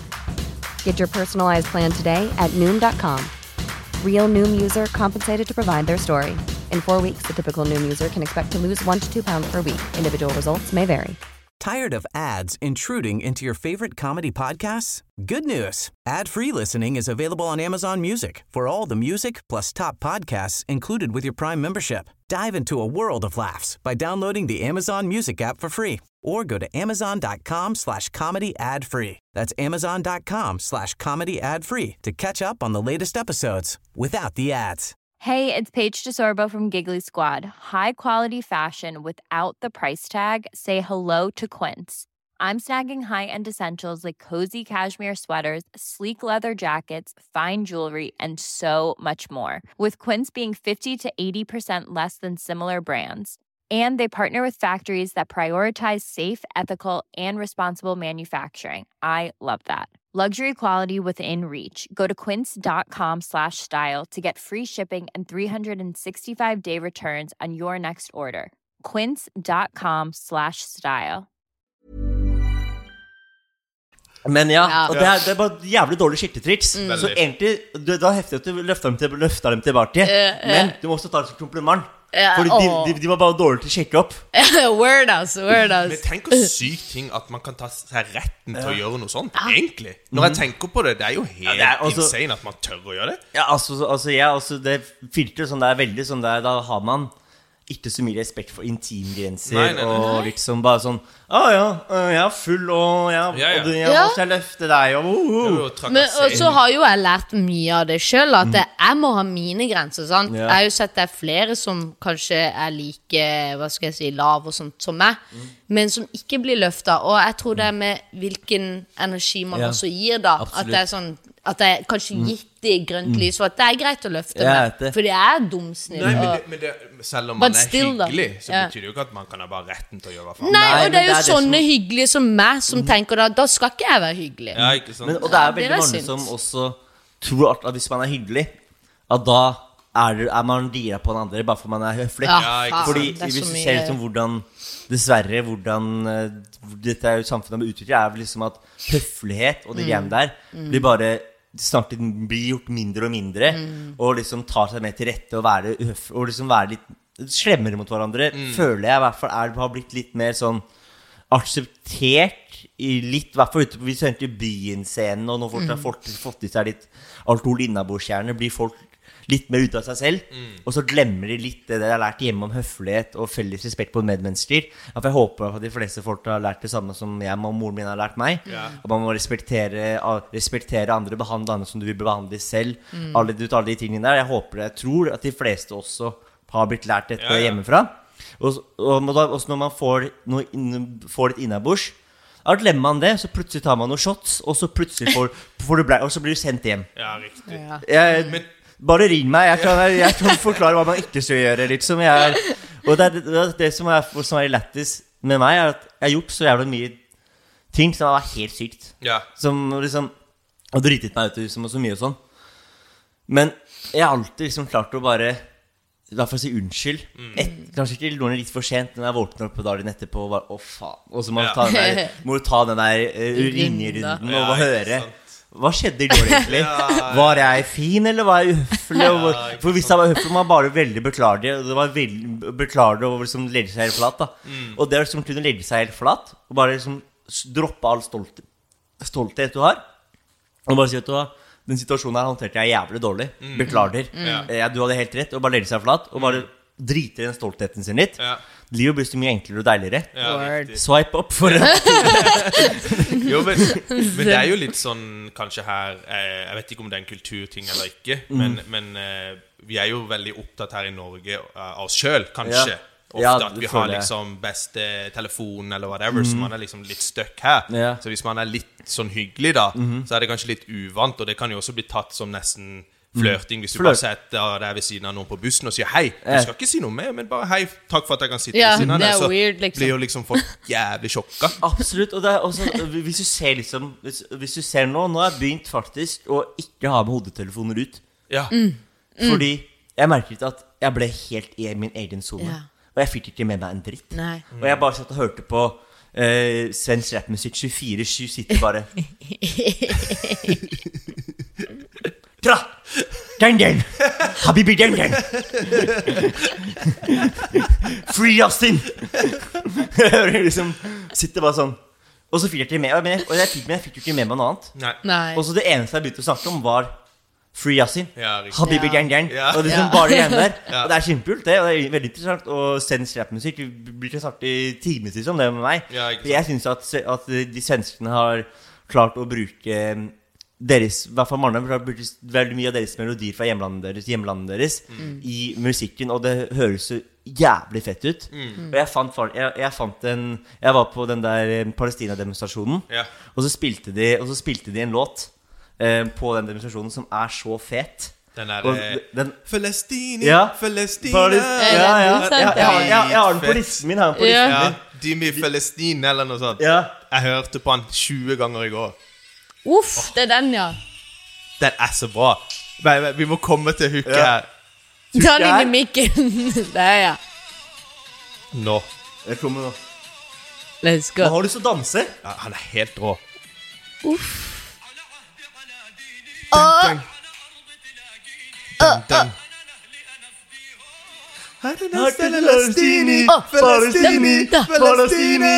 Get your personalized plan today at Noom dot com. Real Noom user compensated to provide their story. In four weeks, the typical Noom user can expect to lose one to two pounds per week. Individual results may vary. Tired of ads intruding into your favorite comedy podcasts? Good news. Ad-free listening is available on Amazon Music for all the music plus top podcasts included with your Prime membership. Dive into a world of laughs by downloading the Amazon Music app for free or go to amazon.com slash comedy ad-free. That's amazon.com slash comedy ad-free to catch up on the latest episodes without the ads. Hey, it's Paige DeSorbo from Giggly Squad. High quality fashion without the price tag. Say hello to Quince. I'm snagging high-end essentials like cozy cashmere sweaters, sleek leather jackets, fine jewelry, and so much more. With Quince being fifty to eighty percent less than similar brands. And they partner with factories that prioritize safe, ethical, and responsible manufacturing. I love that. Luxury quality within reach. Go to quince.com slash style to get free shipping and three sixty-five day returns on your next order. Quince.com slash style. Men ja, Ja. og det er, det er bare jævlig dårlig skiltetriks. Mm. Så egentlig, du, da hefter at du løfter dem, til, løfter dem tilbake. Ja, ja. Men du må også ta det som kompliment. Ja, Fordi de, åh. de, de var bare dårlige til å sjekke opp. Word ass, word Men ass. tenk hvor sykt ting at man kan ta seg retten til å gjøre noe sånt. Egentlig. Når jeg tenker på det, det er jo helt Ja, det er også- insane at man tør å gjøre det. Ja, altså, altså, ja, altså det filtrer sånn, det er veldig sånn der, da har man ikke så mye respekt for intimgrenser. Nei, nei, nei. Og liksom bare sånn Å ja, øh, jeg er full, og jeg, Ja, ja. og jeg, Ja. og jeg løfter deg, og uh, Det er uh. jo Men og trakassering. så har jo jeg lært mye av det selv, at jeg må ha mine grenser, sant? Ja. Jeg har jo sett det er flere som kanskje er like, hva skal jeg si, lav og sånt som meg, men som ikke blir løftet, og jeg tror det er med hvilken energi man Ja. også gir da, at Absolutt. det er sånn, at jeg kanskje gitt i grønt lys, for at det er greit å løfte Jeg meg, vet det. fordi jeg er dumsnill. Nei, men, og- det, men det, selv om But man er still, da. hyggelig, så Ja. betyr det jo ikke at man kan ha bare retten til å gjøre hva faen. Nei, Nei, og det men er jo det er det sånne som- hyggelige som meg, som tenker da, da skal ikke jeg være hyggelig. Ja, ikke sant? Men, og det er Ja, veldig det er mange synd. som også tror at, at hvis man er hyggelig, at da er, det- er man gira på den andre bare for man er høflig. Ja, Ja, ikke faen, Fordi det er hvis så du mye- ser liksom hvordan Dessverre hvordan eh, dette er jo samfunnet med utvikling, er vel liksom at høflighet og det greiene der blir bare snart blir gjort mindre og mindre, og liksom tar seg mer til rette og være uhøf, og liksom være litt slemmere mot hverandre. Føler jeg i hvert fall er, har blitt litt mer sånn akseptert i litt, i hvert fall ute på, hvis du henter byen-scenen, og når folk har fått, fått i seg litt alkohol innabordsgjerne, blir folk litt mer ute av seg selv, og så glemmer de litt det de har lært hjemme om høflighet og felles respekt på medmennesker. Ja, for jeg håper at de fleste folk har lært det samme som jeg og moren min har lært meg. Ja. At man må respektere, respektere andre, behandle andre som du vil behandle selv. Alle, du tar alle de tingene der. Jeg håper det, jeg tror at de fleste også har blitt lært dette Ja, ja. hjemmefra. Og, og, og også når man får, noe inn, får litt innabords, da glemmer man det, så plutselig tar man noen shots, og så plutselig får, får du blei, og så blir du sendt hjem. Ja, riktig. Ja. Jeg, Men- bare ring meg, jeg kan, jeg kan forklare hva man ikke skal gjøre, liksom. Jeg er, og det, er, det, er det som er, som er lættis med meg, er at jeg har gjort så jævlig mye ting som har vært helt sykt. Ja. Som liksom har dritet meg ut liksom, og så mye og sånn. Men jeg har alltid liksom klart å bare i hvert fall si unnskyld. Et, kanskje ikke noen er litt for sent når jeg våkner opp på dagen etterpå og bare, å faen. Og så må du Ja. ta den der, må du ta den der uh, ringerunden og Ja, bare ikke høre. sant. Hva skjedde i går egentlig? Var jeg fin, eller var jeg uhøflig? Og- Ja, ikke For hvis jeg var uhøflig, må jeg bare veldig beklage. Og det var veldig beklage og liksom legge seg helt flat da. Og det å liksom kunne legge seg helt flat og bare liksom s- droppe all stolt, stolthet du har, og bare si at du har den situasjonen her håndterte jeg jævlig dårlig. Beklager. Ja. Eh, Du hadde helt rett. Og bare legge seg flat og bare drite i den stoltheten sin litt. Ja. Livet blir så mye enklere og deiligere. Ja, Word. riktig. Swipe opp for det. Jo, men, men det er jo litt sånn kanskje her eh, Jeg vet ikke om det er en kulturting eller ikke, men, men eh, vi er jo veldig opptatt her i Norge eh, av oss sjøl, kanskje. Ja. Ofte Ja, at vi det har føler jeg. liksom beste telefon eller whatever, så man er liksom litt stuck her. Ja. Så hvis man er litt sånn hyggelig, da, så er det kanskje litt uvant, og det kan jo også bli tatt som nesten flørting hvis du Flørt. bare setter deg ved siden av noen på bussen og sier hei. Du Ja. skal ikke si noe mer, men bare hei, takk for at jeg kan sitte Ja, ved siden av det deg. er Så weird, liksom. blir jo liksom folk jævlig sjokka. Absolutt. Og det er også, hvis du ser liksom hvis, hvis du ser nå Nå har jeg begynt faktisk å ikke ha med hodetelefoner ut. Ja. Fordi jeg merket at jeg ble helt i min egen zone. Ja. Og jeg fikk ikke med meg en dritt. Nei. Og jeg bare satt og hørte på eh, svensk rappmusikk tjuefire sju. Sitter bare Tra! Den, den! Habibi, den, den! Free Justin! Jeg hører liksom Sitter bare sånn. Og så fikk jeg ikke med men jeg, Og jeg fikk, men jeg fikk jo ikke med meg noe annet. Nei. Nei. Og så det eneste jeg begynte å snakke om, var Free Yasin. Ja, riktig. Habibi Ja. gang gang. Ja. Og liksom Ja. bare det igjen der. Ja. Og det er kjempepult, det. Og det er veldig interessant. Og svensk rappmusikk blir ikke snart i timevis om det med meg. Ja, ikke sant. For jeg syns at, se- at de svenskene har klart å bruke deres, i hvert fall Marne, har brukt veldig mye av deres melodier fra hjemlandet deres, hjemlandet deres i musikken, og det høres så jævlig fett ut. Og jeg fant, fa- jeg, jeg fant en Jeg var på den der eh, Palestina-demonstrasjonen, Ja. og så spilte de, og så spilte de en låt eh, på den demonstrasjonen som er så fet. Den der Og eh, den, Palestina, ja, Palestina Palis- ja, ja, ja, jeg, jeg, jeg, jeg har den på Fett. listen min. Har den på Ja. listen Ja, min. Dimi Palestina eller noe sånt. Ja. Jeg hørte på den tjue ganger i går. Uff, det er den, ja. Den er så bra. Nei, nei, vi må komme til hooket Ja. her. Ta den inn her. i mikken. Det er ja. Nå. Jeg kommer nå. Let's Nå go. har du lyst til å danse. Ja, han er helt rå. Uff. Dun, dun. Dun, dun. Falastini, Falastini, Falastini.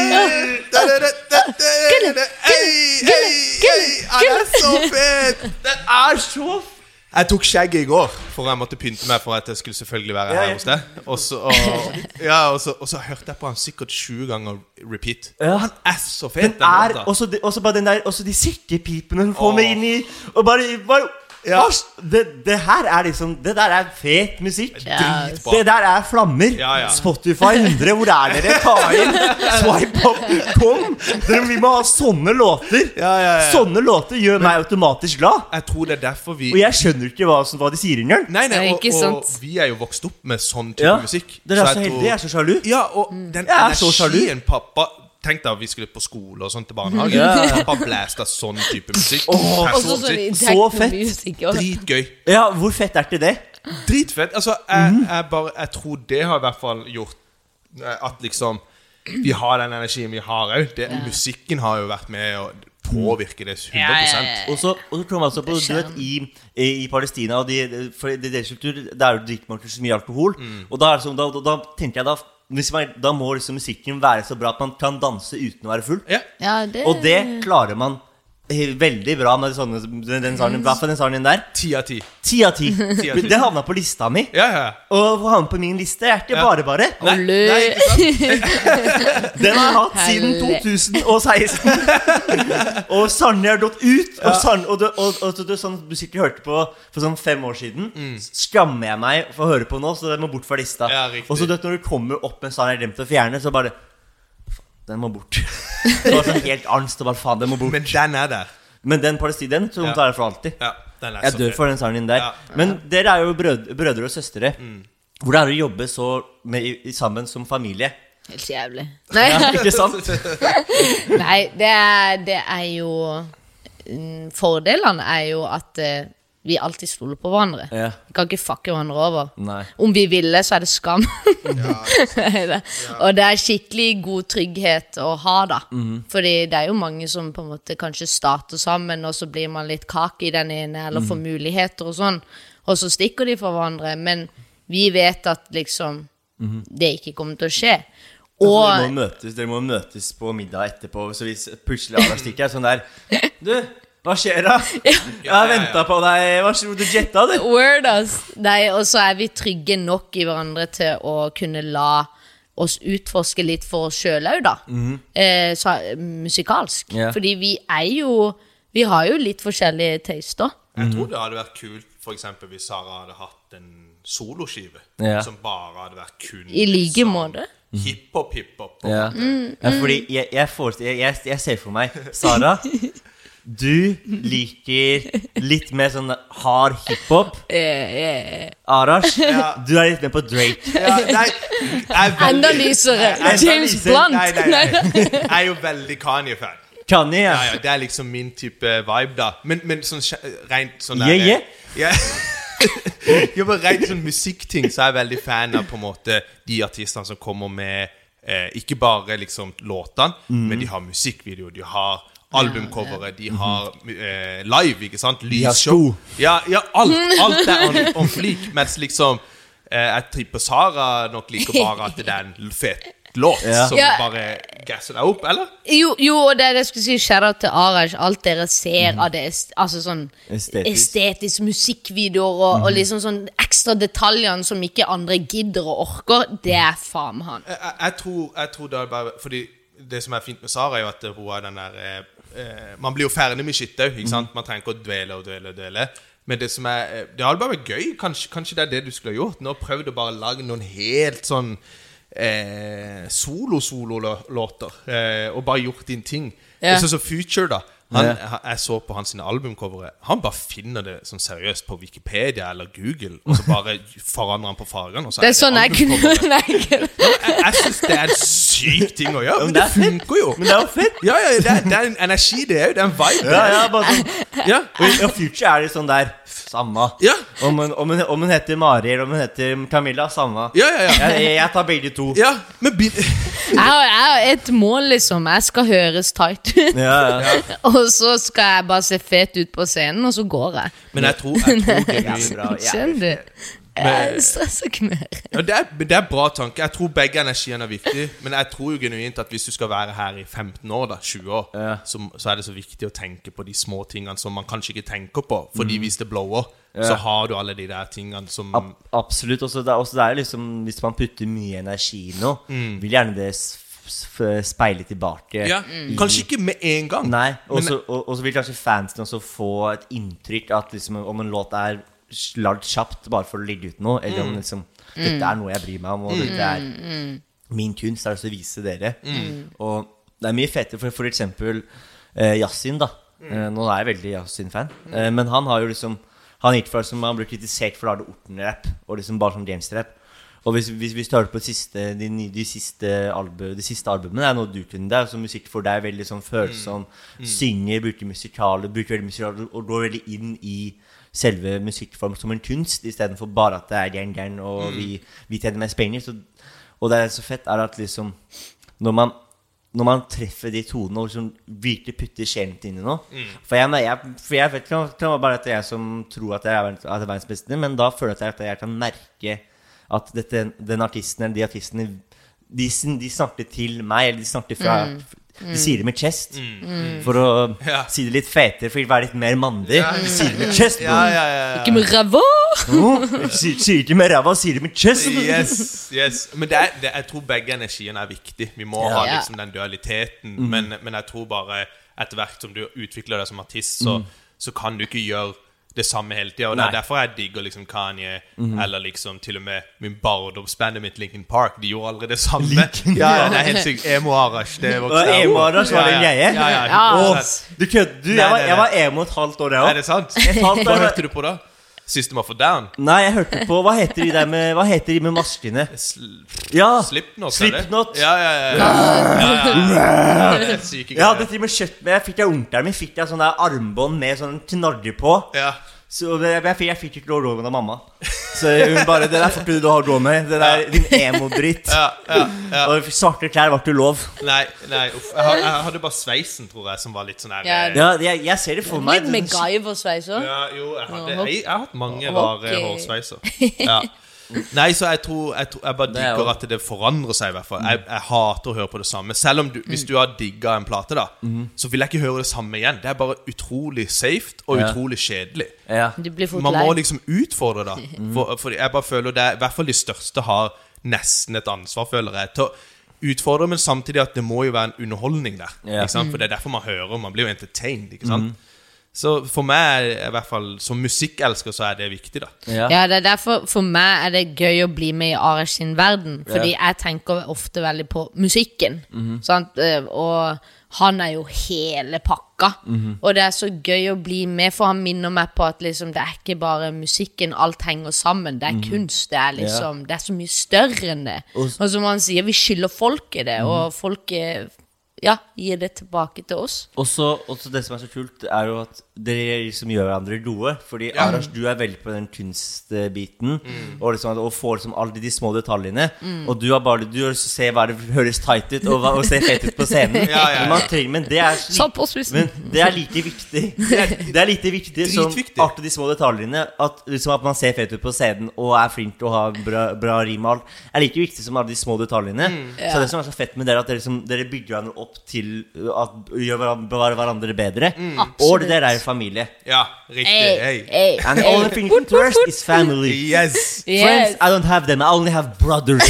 Han er så fet. Det er så fet. Jeg tok skjegget i går, for jeg måtte pynte meg for at jeg skulle selvfølgelig være her hos deg. Og så, og, ja, og så, og så hørte jeg på han sikkert sju ganger repeat. Han er så fet. Den er, og så de, bare den der, også de sikkepipene hun kommer inn i, og bare... bare ja. det, det her er liksom det der er fet musikk. Yes. Det der er flammer. ja, ja. Spotify hundre, hvor er dere? Ta inn, swipe up, kom. Dere, vi må ha sånne låter. ja, ja, ja. Sånne låter gjør meg automatisk glad. Jeg tror det er derfor vi... Og jeg skjønner ikke hva, hva de sier engang. Nei, nei, og, og, og vi er jo vokst opp med sånn type ja. musikk. Dere er så så jeg heldige, tror... jeg er så sjalu. Ja, og den jeg er så sjalu. energien pappa... Tenk deg, vi skulle på skole og sånt til barnehage. Ja. Pappa blæste sånn type musikk. Oh, sånn, så fett. Dritgøy. Ja, hvor fett er det det? Dritfett. Altså, jeg, jeg, bare, jeg tror det har i hvert fall gjort at liksom vi har den energien vi har også. Det, ja. Musikken har jo vært med å påvirke det hundre prosent. Ja, ja, ja. Og så tror man altså på, du vet, i, i Palestina, og de, for det, det, det, det er jo drikker man så mye alkohol, mm. og da, er det sånn, da, da, da tenker jeg da man, da må liksom musikken være så bra at man kan danse uten å være full. Ja. Ja, det... Og det klarer man veldig bra med sånne, den, den sangen, hva for den sangen der? Ti av ti. Ti av ti. Det havna på lista mi. Ja, ja. Og å havne på min liste er ikke ja. bare bare. Nei, nei, ikke sant? Den har jeg hatt siden to tusen og seksten. Og sangen har gått ut. Og, sang, og, det, og, og, og det, sånn du sikkert hørte på for sånn fem år siden, mm. skammer jeg meg for å høre på nå, så det må bort fra lista. Ja, og så det, når du kommer opp med en sang jeg glemte å fjerne, så bare den må bort. Det var sånn helt angst og bare faen, den må bort. Men den er der. Men den Palestina, så ja. tar jeg for alltid. Ja, den er jeg så dør fet. for den sangen der. Ja. Men dere er jo brød, brødre og søstre. Mm. Hvordan er det å jobbe så med, i, sammen som familie? Helt jævlig. Nei, ja, ikke sant? Nei, det er, det er jo fordelene er jo at uh, vi alltid stoler på hverandre. Ja. Vi kan ikke fucke hverandre over. Nei. Om vi ville, så er det skam. Ja, ja. Og det er skikkelig god trygghet å ha da. Mm-hmm. Fordi det er jo mange som på en måte kanskje starter sammen, og så blir man litt kake i den ene, eller får mm. muligheter og sånn. Og så stikker de fra hverandre. Men vi vet at liksom mm-hmm. det ikke kommer til å skje. Og dere må møtes, dere må møtes på middag etterpå. Så hvis plutselig alle stikker jeg sånn der du, hva skjer da? Ja. Jeg har ventet på deg. Hva skjer du jetta det? Word us. Nei, og så er vi trygge nok i hverandre til å kunne la oss utforske litt for oss selv også da. Mm-hmm. eh, så, musikalsk. Yeah. Fordi vi er jo vi har jo litt forskjellige taster. Jeg tror det hadde vært kult for eksempel hvis Sara hadde hatt en soloskive yeah. som bare hadde vært kun i like måte. Hiphop, hiphop. Ja. Mm, ja, fordi jeg, jeg, får, jeg, jeg, jeg ser for meg Sara, du liker litt mer sånn hard hiphop. Yeah, yeah. Arash, ja. Du er litt mer på Drake. Ja, nei, veldig, enda lysere. James Blunt. Nei, nei, nei. Jeg er jo veldig Kanye-fan. Kanye, ja. Ja, ja. Det er liksom min type vibe da. Men, men sånn rent sånn der yeah, yeah. Ja. Jo, men rent sånn musikkting så er jeg veldig fan av på en måte de artistene som kommer med eh, ikke bare liksom låtene, mm. men de har musikkvideo, de har albumcoveret, de har eh, live, ikke sant? Lysshow. Ja, ja, alt, alt er on, on flik, mens liksom eh, jeg tripper Sara nok liker bare at det er en fet låt ja. Som ja. Bare gasser deg opp, eller? Jo, jo, og det er det jeg skulle si, shout-out til Arash, alt dere ser mm. av det, altså sånn estetisk, estetisk musikkvideoer og, mm. og liksom sånn ekstra detaljene som ikke andre gidder og orker, det er faen han. Jeg, jeg, jeg, tror, jeg tror det er bare, fordi det som er fint med Sara er jo at hun er den der eh, eh, man blir jo ferdig med shit også, ikke sant? Man trenger ikke å dvele og dvele og dvele. Men det som er, det har bare vært gøy. Kanskje, kanskje det er det du skulle ha gjort. Nå prøvde å bare lage noen helt sånn eh, solo-solo-låter eh, og bare gjort din ting. Ja. Det er så Future da. Han, ja. Jeg så på hans albumcovere. Han bare finner det sånn seriøst på Wikipedia eller Google, og så bare forandrer han på fargen. Og så det er, er sånn det jeg kunne. Jeg, jeg synes det er syk ting å gjøre, men, Men det, det er fett. funker jo. Men det er jo fett. Ja, ja, det er, det er en energi, det er jo, det er en vibe. Ja, ja, bare sånn. Ja. Og i Future er det sånn der, samme. Ja. Om hun, om hun, om hun heter Mari eller om hun heter Camilla, samme. Ja, ja, ja. Jeg, jeg tar begge to. Ja, men bil... Jeg har, jeg har et mål, liksom. Jeg skal høres tight ut. Ja, ja. Og så skal jeg bare se fet ut på scenen, og så går jeg. Men jeg tror, jeg tror Jævlig genuint bra, jævlig Skjønner fett. du? Jeg stresser ikke mer. ja, det, er, det er bra tanke. Jeg tror begge energiene er viktige. Men jeg tror jo genuint at hvis du skal være her i femten år, da, tjue år, Ja. så, så er det så viktig å tenke på de små tingene som man kanskje ikke tenker på. Fordi hvis det blower, Ja. så har du alle de der tingene som Ab absolutt. Også det, er, også det er liksom, hvis man putter mye energi i noe, vil gjerne det s- s- speile tilbake. ja, Kanskje ikke med en gang. Nei, og Men- så og, og så vil kanskje fansen også få et inntrykk at liksom, om en låt er lagd kjapt bare for å legge ut noe, eller om liksom dette er noe jeg bryr meg om, og dette er min kunst, er det å vise dere. Og det er mye fetere for, for eksempel eh, Yasin, da. Eh, nå er jeg veldig Yasin-fan, eh, men han har jo liksom han gikk fra som han ble kritisert for å lage Orten-rap, og liksom bare som James-rap. Og hvis, hvis, hvis du hører på siste, de, ny- de, siste albu, de siste albumene, det er noe du kunne. Det er så musikk for deg, veldig sånn følsom, synger, bruker musikale, bruker veldig musikale, og går veldig inn i selve musikkform som en kunst, i stedet for bare at det er gern, gern, og vi, vi tjener mest penger. Så, og det er så fett er at liksom, når man, når man treffer de tonene og liksom virkelig putter sjelen inn i noe, for jeg, jeg, for jeg vet ikke, det var bare at det er jeg som tror at jeg er verdens- at jeg er verdens beste, men da føler jeg at jeg kan merke at dette, den artisten eller de artistene de, de snakker til meg, eller de snakker fra de sier det med chest for å Ja. si det litt fetere, for å være litt mer mandig. De sier det med chest, bro. Ja, ja, ja, ja. Ikke med ræva! Oh, sier, sier ikke med ræva, sier det med chest. Yes, yes. Men det er, det, jeg tror begge energiene er viktige. Vi må ha Ja. liksom den dualiteten. Men, men jeg tror bare etter hvert som du utvikler deg som artist, så, så kan du ikke gjøre det samme hele tiden. Og det er Nei. derfor jeg digger liksom Kanye, eller liksom til og med min barndomsbandet mitt Linkin Park. De gjorde aldri det samme. Ja, ja, det er helt sykt. Emo Arash, det vokste Og emo Arash var det en Ja, greie? ja, ja, Ja. ja. Åh, du kødder, du. Nei, Jeg var, nei, jeg nei. var emo et halvt år, jeg Er også. det sant? Et halvt Hva år. hørte du på da? System of a Down? Nei, jeg hørte på, hva heter de der med, hva heter de med maskene? Sl Ja, Slipknot? er det? Slipknot. Ja, ja, ja. ja. ja, ja, ja. Det er syke Jeg hadde greier. til og med kjøtt med, jeg fikk av onkelen min, fikk jeg sånn der armbånd med sånn knarre på. Ja. Så det, jeg, fikk, jeg fikk ikke lov å gå med av mamma. Så hun bare, det der får ikke du ha råd med. Det der, din emo-dritt. Ja, ja, ja. Og svarte klær var ikke lov. Nei, nei, uff. Jeg, har- jeg hadde bare sveisen, tror jeg, som var litt sånn her Ja, eh, Ja, jeg, jeg ser det for meg. Litt MacGyver-sveis òg. Ja, jo, jeg, hadde, Ja, jeg, jeg har hatt mange ok. rare hårsveiser. Ja. Nei, så jeg tror Jeg, tror, jeg bare Det er digger jo- at det forandrer seg, i hvert fall. Jeg, jeg hater å høre på det samme. Selv om du, hvis du har digga en plate, da, så vil jeg ikke høre det samme igjen. Det er bare utrolig safe og Ja. utrolig kjedelig. Ja. Du blir fort Man lei. må liksom utfordre, da. For, for jeg bare føler det er, I hvert fall de største har nesten et ansvar, føler jeg, til å utfordre, men samtidig at det må jo være en underholdning der. Ja. Ikke sant? For det er derfor man hører. Man blir jo entertained. Ikke sant? Så for meg, er i hvert fall som musikkelsker, så er det viktig, da. Ja. Ja, det er derfor for meg er det gøy å bli med i Arash sin verden. Fordi jeg tenker ofte veldig på musikken. Sant? Eh, Og han er jo hele pakka. Og det er så gøy å bli med, for han minner meg på at liksom, det er ikke bare musikken, alt henger sammen. Det er kunst. Det er liksom Det er så mye større enn det. Og- Og som han sier, vi skylder folket det, og folket ja, gir det tilbake til oss. Og så også det som er så kult, er jo at dere liksom gjør hverandre gode. Fordi Arash, du er veldig på den kunstbiten, og, liksom, og får liksom alle de små detaljene. Og du har bare Du har lyst til å se hva det høres tight ut, og, hva, og ser fett ut på scenen. Ja, ja, ja. Men, man trenger, men det er Satt på spissen. Men det er like viktig. Det er, det er like viktig som Dritviktig. alle de små detaljene. At, liksom, at man ser fett ut på scenen og er flink til å ha bra, bra rim og alt, er like viktig som alle de små detaljene. Så det som er så fett med dere, at dere, liksom, dere bygger hverandre opp til at gjør hverandre, bevare hverandre bedre. Og det der er jo familie. Ja, riktig. Hey, Hey. hey, And the hey. only thing first is family. Yes. Friends, Yes. I don't have them. I only have brothers.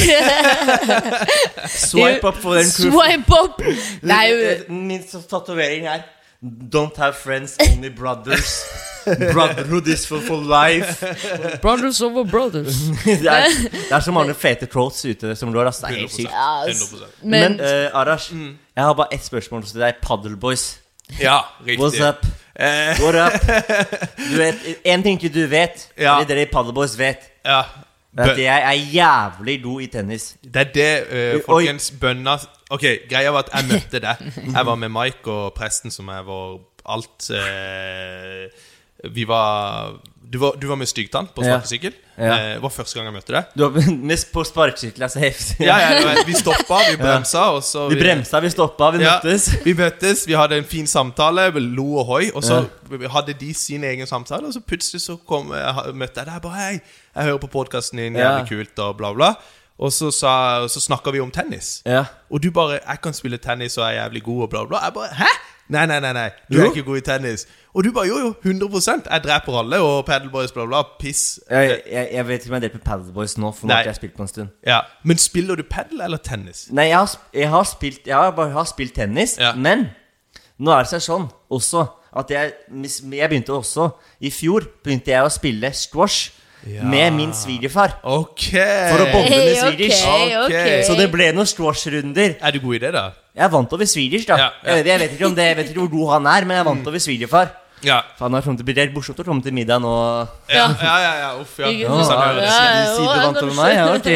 Swipe up for den crew. Swipe up! Det er jo Min tatovering er Don't have friends, only brothers. Brotherhood is for, for life. Brothers over brothers. det, er, det er så mange fete trolls ute som går, ass. Det er helt sykt. Ja, hundre ass. prosent. Men, Men eh, Arash, jeg har bare ett spørsmål til deg. Paddleboys. Ja, riktig. What's up? Eh, What up? Du vet, en ting ikke du vet, Ja. eller dere i Paddleboys vet. ja. At jeg er jævlig god i tennis. Det er det, uh, folkens, bønna. Ok, greia var at jeg møtte deg. Jeg var med Mike og presten, som er vår alt uh, Vi var Du var, du var med stygtann på sparkesykkel. Ja. Ja. Det var første gang jeg møtte deg. Du var med på sparkesykkel, altså heftig. Ja, ja, vi stoppa, vi bremsa og så Vi, vi bremsa, vi stoppa, vi ja, møttes. Vi møttes, vi hadde en fin samtale, vi lo og høy. Og så ja. hadde de sin egen samtale. Og så plutselig så kom, jeg, møtte jeg deg bare hei, jeg hører på podcasten din, jævlig ja. kult og bla bla. Og så, sa, så snakket vi om tennis. Ja. Og du bare, jeg kan spille tennis og er jævlig god og bla bla. Jeg bare, hæ? Nei, nei, nei, nei, du jo. er ikke god i tennis. Og du bare, jo, jo, hundre prosent. Jeg dreper alle, og paddleboys, bla bla, piss. Jeg, jeg, jeg vet ikke om jeg dreper paddleboys nå, for nå har jeg spilt på en stund. Ja, men spiller du paddle eller tennis? Nei, jeg har, jeg har, spilt, jeg har bare har spilt tennis, ja. men nå er det seg sånn også, at jeg, jeg begynte også, i fjor begynte jeg å spille squash. Ja. Med min svigerfar. Okay. For å bombe med svigers. Okay, okay. Så det ble noen squash-runder. Er du god i det da? Jeg vant over svigers da ja, ja. Jeg, vet, jeg vet ikke om det, jeg vet ikke hvor god han er, men jeg vant mm. over svigerfar. Ja. For han har kommet til å bli helt morsomt å komme til middag nå. Ja, ja, ja, ja, uff, ja. ja. Sånn, ja, si du vant over meg, ja, ok.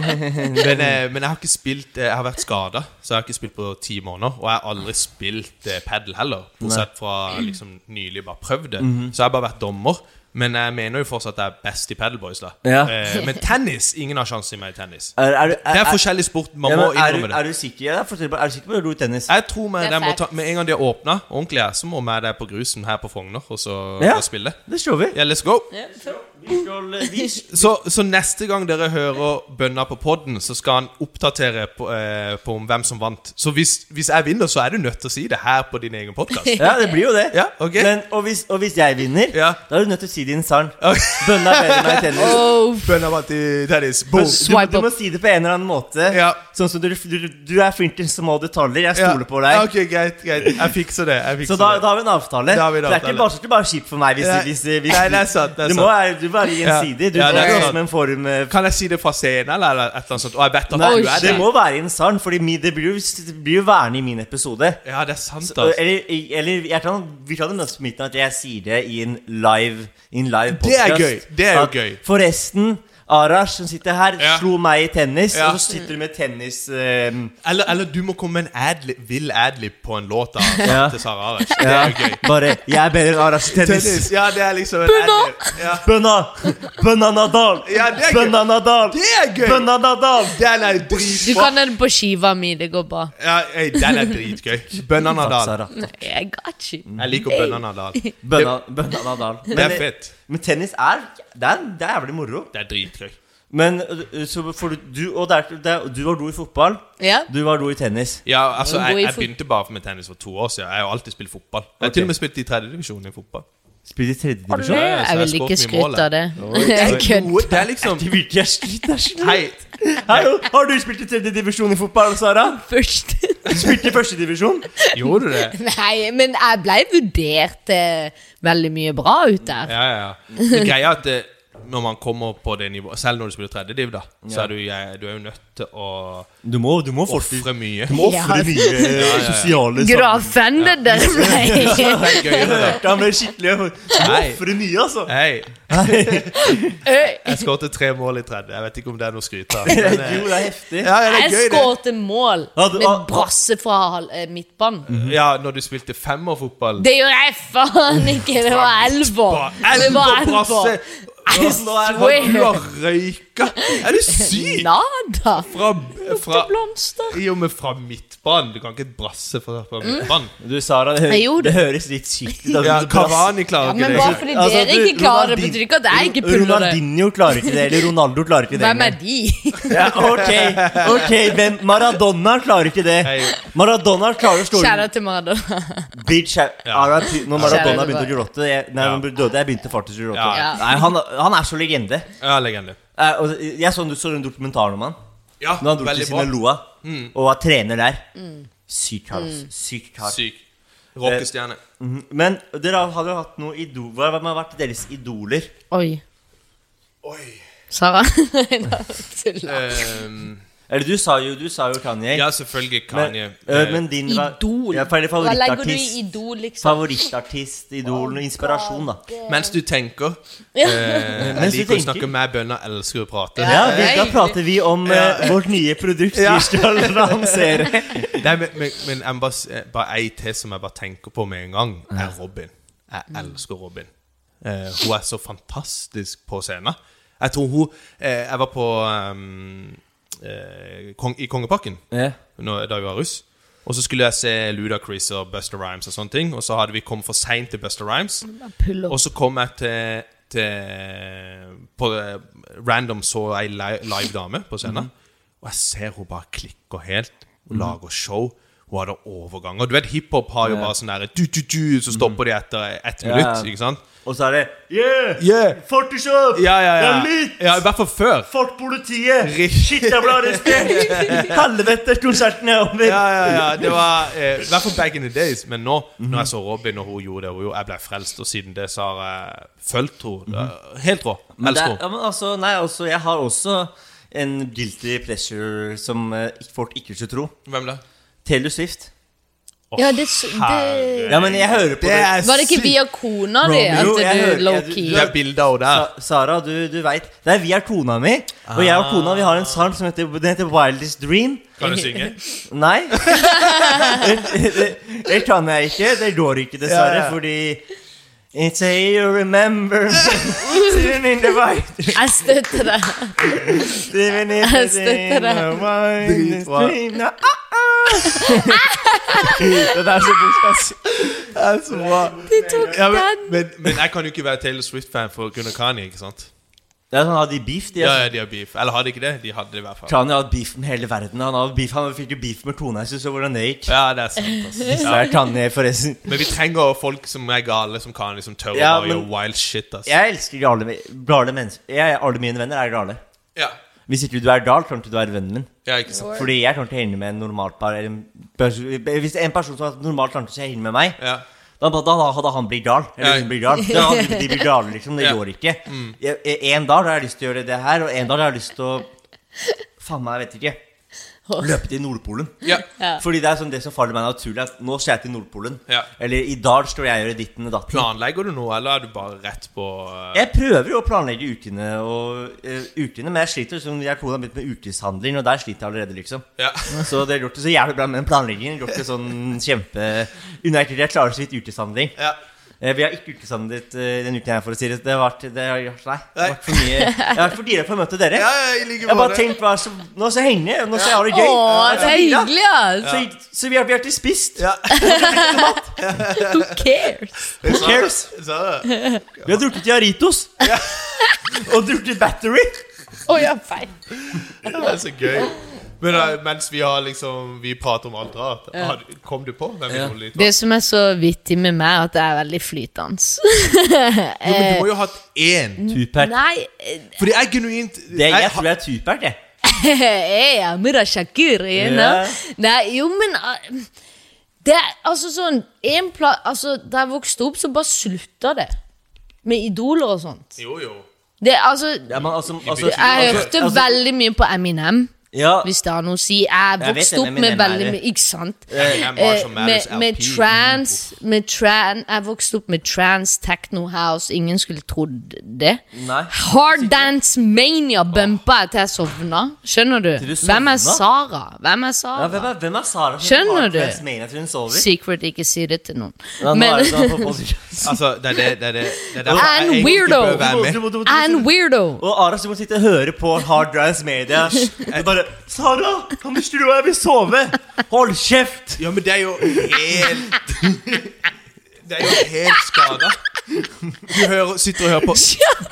men, eh, men jeg har ikke spilt, jeg har vært skadet, så jeg har ikke spilt på ti måneder. Og jeg har aldri spilt eh, paddle heller, bortsett fra liksom nylig bare prøvd det. Mm-hmm. Så jeg har bare vært dommer. Men jeg mener jo fortsatt at jeg er best i paddleboys da ja. eh, Men tennis, ingen har sjanse i meg i tennis. er, er, er, Det er forskjellig sport, man ja, må innrømme det. Er du sikker? Ja, er du sikker på at du er i tennis? Jeg tror med, må ta, med en gang de har åpnet ordentlig her, så må vi der på grusen her på Fogner og så ja, og spille. Det slår vi. Ja, let's go ja, så. Vi skal, vi... så, så neste gang dere hører bønna på podden, så skal han oppdatere på, eh, på om hvem som vant. Så hvis, hvis jeg vinner, så er du nødt til å si det her på din egen podcast. Ja, det blir jo det ja, okay. Men, og, hvis, og hvis jeg vinner ja. Da er du nødt til å si din sang okay. Bønna er bedre enn meg i tennis oh. Bønna var til tennis du, du, du må si det på en eller annen måte ja. Sånn som du, du, du er flink til små detaljer. Jeg stoler ja. på deg. Ok, greit, greit. Jeg fikser det, jeg fikser Så da, det. da har vi en avtale. Da har vi en avtale. Det er ikke bare, ikke bare kjipt for meg hvis, ja. hvis, hvis, hvis Nei, det er sant, det er Du må være, du bare gjensidig. Du ja, ja, er også med en form uh, Kan jeg si det fra scenen eller, eller et eller annet sånt? Og jeg vet at Nei, du er det. Det må være i en sang, fordi det blir jo, det blir jo værende i min episode. Ja, det er sant Så, Eller, eller jeg tar, vi tar det møtes på midten at jeg sier det i en live, i en live podcast. Det er gøy, det er jo at, gøy. Forresten Arash som sitter her ja. Slo meg i tennis ja. Og så sitter du med tennis um... eller, eller du må komme med en adlib, vill adlib på en låt av ja. til Sarah Arash. Det ja. er jo gøy. Bare, jeg er bedre enn Arash i tennis. tennis Ja, det er liksom en Bønna ja. Bønna Bønna Nadal ja, det er Bønna Nadal Det er gøy Bønna Nadal Den er dritbra. Du kan den på skiva mi, det går bra. Ja, ey, den er dritgøy. Bønna Nadal Jeg got you. Jeg liker Bønna Nadal. Bønna, Bønna Nadal men Det er fett. Men tennis er Det er, det er jævlig moro. Det er dritgøy. Men så for du, og der, der, du var god i fotball ja. Du var god i tennis Ja, altså jeg, jeg begynte bare med tennis for to år siden. Jeg har jo alltid spilt fotball. Jeg har okay. til og med spilt i tredje divisjon i fotball. Spilt i tredje divisjon? Ja, jeg, jeg vil ikke skryte av det. Det er gode, det er liksom Det vil ikke jeg skryte av. Hei Hallo, har du spilt i tredje divisjon i fotball, Sara? Først Du spilte i første divisjon? Gjorde du det? Nei, men jeg ble vurdert eh, veldig mye bra ut der. Ja, ja, ja Det greier at det når man kommer på det nivået, selv når du spiller tredje div da, ja. Så er du, jeg, du er jo nødt til å Du må, du må offre mye. Du må offre ja. mye ja, ja, ja. sosiale saker. Grafende ja. der ble. Han ble skikkelig. Du må offre mye, altså. Hei. Jeg skårte tre mål i tredje. Jeg vet ikke om det er noe skryt av. Jo, det er heftig. Ja, ja, det er jeg skårte mål med brasse fra uh, midtbanen. Mm-hmm. Ja, når du spilte femmerfotball. Det gjør jeg faen ikke. Det var elver. Det var elver. Nå er du har røyka. Er du syk? Nada. Fra, fra blomster. Jo, men fra midtbanen. Du kan ikke brasse fra, fra midtbanen. Du, Sara, det, hø det høres litt sykt ut. Ja, Cavani klarer ja, ikke det. Men bare fordi altså, dere ikke klarer det, betyr ikke at jeg ikke puller det. Ronaldinho klarer ikke det, eller Ronaldo klarer ikke det. Hvem er de? Ja, ok, ok, hvem? Maradona klarer ikke det. Maradona klarer å slå Kjære til Maradona. Big shout ja. Når Maradona begynte å gråte jeg, Nei, ja. døde, jeg begynte faktisk å gråte ja. Nei, han, han er så legende. Ja, legende. uh, og Jeg så, så en dokumentar om han. Ja, når han dro til Sinaloa mm. og var trener der. mm. Sykt kar, mm. sykt kar. Syk rockestjerne. uh, mm, Men dere hadde jo hatt noe idol. Hva har vært deres idoler? Oi Oi Sara? um, Eller du sa jo, du sa jo Kanye. Ja, selvfølgelig Kanye. Men, øh, men din Idol. Ja, Hva legger du i favorittartist. Idol, liksom? Favorittartist, Idol, inspirasjon, da. Mens du tenker Ja. eh, Jeg Mens du liker å tenker. snakke med bønner, elsker å prate. Ja, vi, Nei. da prater vi om uh, vårt nye produkt vi skal lansere. Nei, men, men, men jeg må bare, bare ei til som jeg bare tenker på med en gang, er Robin. Jeg elsker Robin. Eh, hun er så fantastisk på scenen. Jeg tror hun eh, Jeg var på um, eh, kong, i Kongeparken Ja. når, da vi var russ. Og så skulle jeg se Ludacris og Busta Rhymes og sånne ting. Og så hadde vi kommet for sent til Busta Rhymes. Og så kom jeg til, til på eh, random så ei li- live dame på scenen. Og jeg ser hun bare klikker helt og lager show. Hun hadde overganger. Du vet, hiphop har jo bare sånn der du, du, du, så stopper de etter ett minutt, Ja. ikke sant? Og så er det Yeah! Yeah. Fort is up! Ja, ja, ja. Det er litt! Ja, i hvert fall før. Fort politiet! Riktig. Shit, jeg ble arrestert! Helvete, konserten er over! Ja, ja, ja. Det var eh, i hvert fall back in the days. Men nå, når jeg så Robin og hun gjorde det, og jeg ble frelst, og siden det så har jeg fulgt henne. Helt rå. Men det Elsker er, ja, men altså, nei, altså, jeg har også en guilty pleasure som uh, folk ikke skal tro. Hvem da? Taylor Swift. Ja, det, det Ja, men jeg hører på det. er Var det ikke via kona di at Jo, jeg hører- du jeg- low-key? Det er bilder av der. Sa Sara, du, du vet det er vi er kona mi. Og jeg og kona vi har en sang som heter, den heter Wildest Dream. Kan du synge? Nei. det, det, det kan jeg ikke. Det går ikke, dessverre. Ja, ja. Fordi It's a you remember Sitting in the white Jeg støtter det. Living in Jeg the støtter det. wildest dream. Ah, ah. Det er så bort, ass. Det er så bra. Du tok Ja, men, den. men, men jeg kan jo ikke være Taylor Swift-fan for grunn av Kanye, ikke sant? Det er sånn, hadde de beef, de. Ja, altså. ja, de har beef. Eller hadde de ikke det? De hadde det i hvert fall. Kanye hadde beef med hele verden. Han hadde beef, han fikk jo beef med kona. Jeg synes så hvordan det gikk. Ja, det er sant, ass. Så er Kanye forresten. Men vi trenger folk som er gale, som kan liksom tørre Ja, å bare men- gjøre wild shit, ass. Jeg elsker gale, gale mennesker. Jeg, alle mine venner er gale. Ja, Hvis ikke du er gal, kan ikke du være vennen min. ja, ikke sant? Fordi jeg kan ikke henge med en normalt par eller en perso- Hvis en person som normalt kan ikke henge med meg, Ja. da, da hadde han blitt gal. Eller Ja. hun blir gal. Da hadde de blitt gale, liksom. Det Ja. går ikke. Jeg- En dag har jeg lyst til å gjøre det her, og en dag har jeg lyst til å faen meg, jeg vet ikke løpe til Nordpolen. Ja. Ja. Fordi det er sånn det som faller meg naturlig, at nå skal jeg til Nordpolen. Ja. Eller i dag skal jeg gjøre ditten og datten. Planlegger du noe, eller er du bare rett på uh... Jeg prøver jo å planlegge ukene, og, uh, ukene men jeg sliter liksom, jeg har begynt med ukeshandling, og der sliter jeg allerede, liksom. Ja. Så det har gjort det så jævlig bra med den planleggingen. Gjort det sånn kjempe Unøyaktig, jeg klarer så vidt ukeshandling. Ja. Eh, Vi har ikke ukeshandlet uh, den uken her, for å si det. Det har vært, det har, nei, det har vært for mye. Jeg har vært for dyre for å møte dere. Ja, ja, i like Jeg har bare måte. tenkt, hva, så, nå skal jeg henge, nå skal jeg ha det gøy. Åh, Jeg det er så gira. hyggelig, ass. Så, så vi har, vi har ikke spist. Ja. Who cares? Who cares? Så, Vi har drukket Jaritos. Og drukket battery. Å, ja, feil. det er så gøy. Men uh, mens vi har liksom Vi prater om alt rart, har du- kom du på hvem vi Ja. holder litt? Det som er så vittig med meg, er at det er veldig flytende. Jo, men du må jo ha hatt én. Tupert. Nei, Fordi jeg er genuint Det er, jeg tror jeg er tupert, jeg. jeg er Amira Shakur, you know? Ja. Nei, jo, men uh, det er altså sånn en pla altså, da jeg vokste opp, så bare slutta det. Med idoler og sånt. Jo, jo. Det, altså, Ja, men altså, altså, jeg altså, hørte altså, veldig mye på Eminem. Ja, Hvis det har noe å si. Jeg vet vokste hvem opp med Eminem er. veldig mye. Ikke sant? Eminem, Eh, Marshall med, Mathers, med L P. trans med tran, Jeg vokste opp med trans, techno house. Ingen skulle trodd det. Nei. Hard Dance Mania bumpa jeg til jeg sovna. Skjønner du? Til du Hvem er sovna? Sara? Hvem er ja, Sara? hvem, er, hvem er Sara? som Skjønner har du? Transmania til hun sover? Secret, ikke si det til noen. Ja, nå Men er det sånn på podcast. Altså, det er det Det er det, det er derfor And jeg egentlig weirdo. bør være Du må- med. du må- du må- And weirdo. Og Aras, du må sitte og høre på Hard Drives Media. Jeg bare Sara, kan du skru av? Jeg vil sove. Hold kjeft. Ja, men det er jo helt Det er jo helt skada. Du hører, sitter og hører på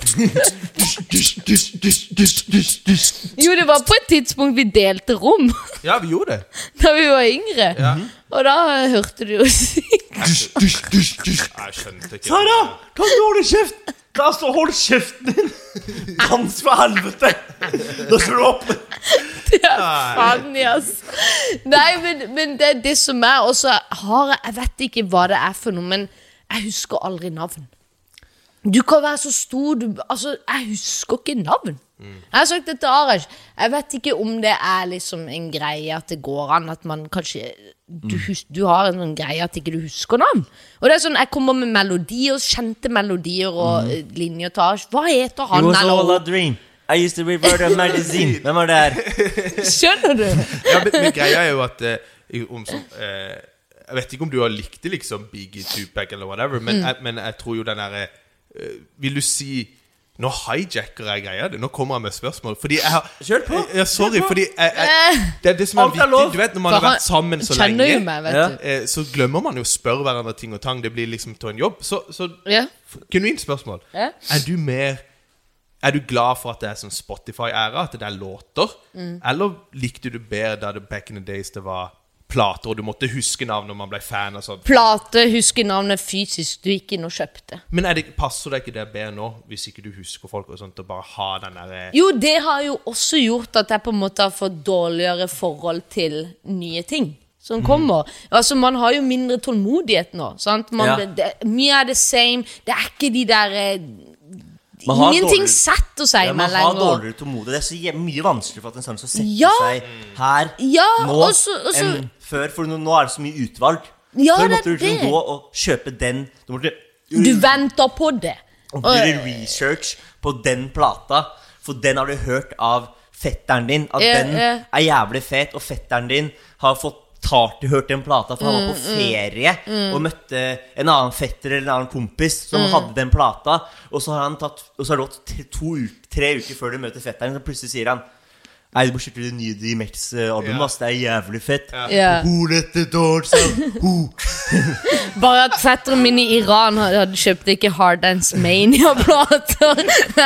Jo, det var på et tidspunkt vi delte rom. Ja, vi gjorde det. Da vi var yngre. Ja. Og da hørte du jo sykt. Jeg skjønte ikke Sara, kan du holde kjeft? Da så hold kjeften din. Dans for helvete. Da slår du opp. Det er faen, ass. Nei, men, men det er det som er. Og så har jeg Jeg vet ikke hva det er for noe, men jeg husker aldri navn. Du kan være så stor du, Altså, jeg husker ikke navn. Jeg har sagt det til Arash. Jeg vet ikke om det er liksom en greie at det går an, at man kanskje, du, hus, du har en sånn greie at ikke du husker navn. Og det er sånn, jeg kommer med melodier, kjente melodier og mm. linjer til Arash. Hva heter han? It was all a dream. I used to read a magazine. Hvem var det her? Skjønner du? Ja, men, men greia er jo at uh, om sånn... Uh, jeg vet ikke om du har likt det liksom Biggie, Tupac eller whatever, men, mm. jeg, men jeg tror jo den der uh, vil du si nå hijacker jeg greia det, nå kommer jeg med spørsmål fordi jeg har, kjør på, ja, sorry, fordi jeg, jeg, det er det som er viktig, du vet når man har vært sammen så lenge meg, ja. uh, så glemmer man jo å spørre hverandre ting og tang, det blir liksom til en jobb så, så ja. genuint spørsmål ja. Er du mer er du glad for at det er sånn Spotify-æra, at det er låter mm. eller likte du bedre da det back in the days det var plater, og du måtte huske navn når man ble fan og sånt. Plate, huske navnet fysisk, du gikk inn og kjøpte. Men er det, passer det ikke det bedre nå, hvis ikke du husker folk og sånt, og bare ha den der... Jo, det har jo også gjort at jeg på en måte har fått dårligere forhold til nye ting som kommer. Mm. Altså, man har jo mindre tolmodighet nå, sant? Man, ja. det, mye er det same, det er ikke de der... Ingenting setter seg ja, med lenger. Man har dårligere tålmodighet. Det er så mye vanskelig for at en sånn som setter ja. seg her ja, nå også, også, enn før, for nå, nå er det så mye utvalg. Ja, før måtte du liksom gå og kjøpe den. Du, måtte, du venter på det. Og gjøre research på den plata, for den har du hørt av fetteren din, at ja, den ja. er jævlig fet, og fetteren din har fått Tarty hørte en plata, for han var på ferie mm, mm. og møtte en annen fetter eller en annen kompis som mm. hadde den plata, og så har han tatt, og så har det gått to uker, tre uker før du møter fetteren, og plutselig sier han nei, du må sjekke det nye D M X-albumet, yeah. det er jævlig fett. Ja. Ja. Who let the doors out? Who? Bare at fetteren min i Iran hadde kjøpt ikke Hard Dance Mania-plater.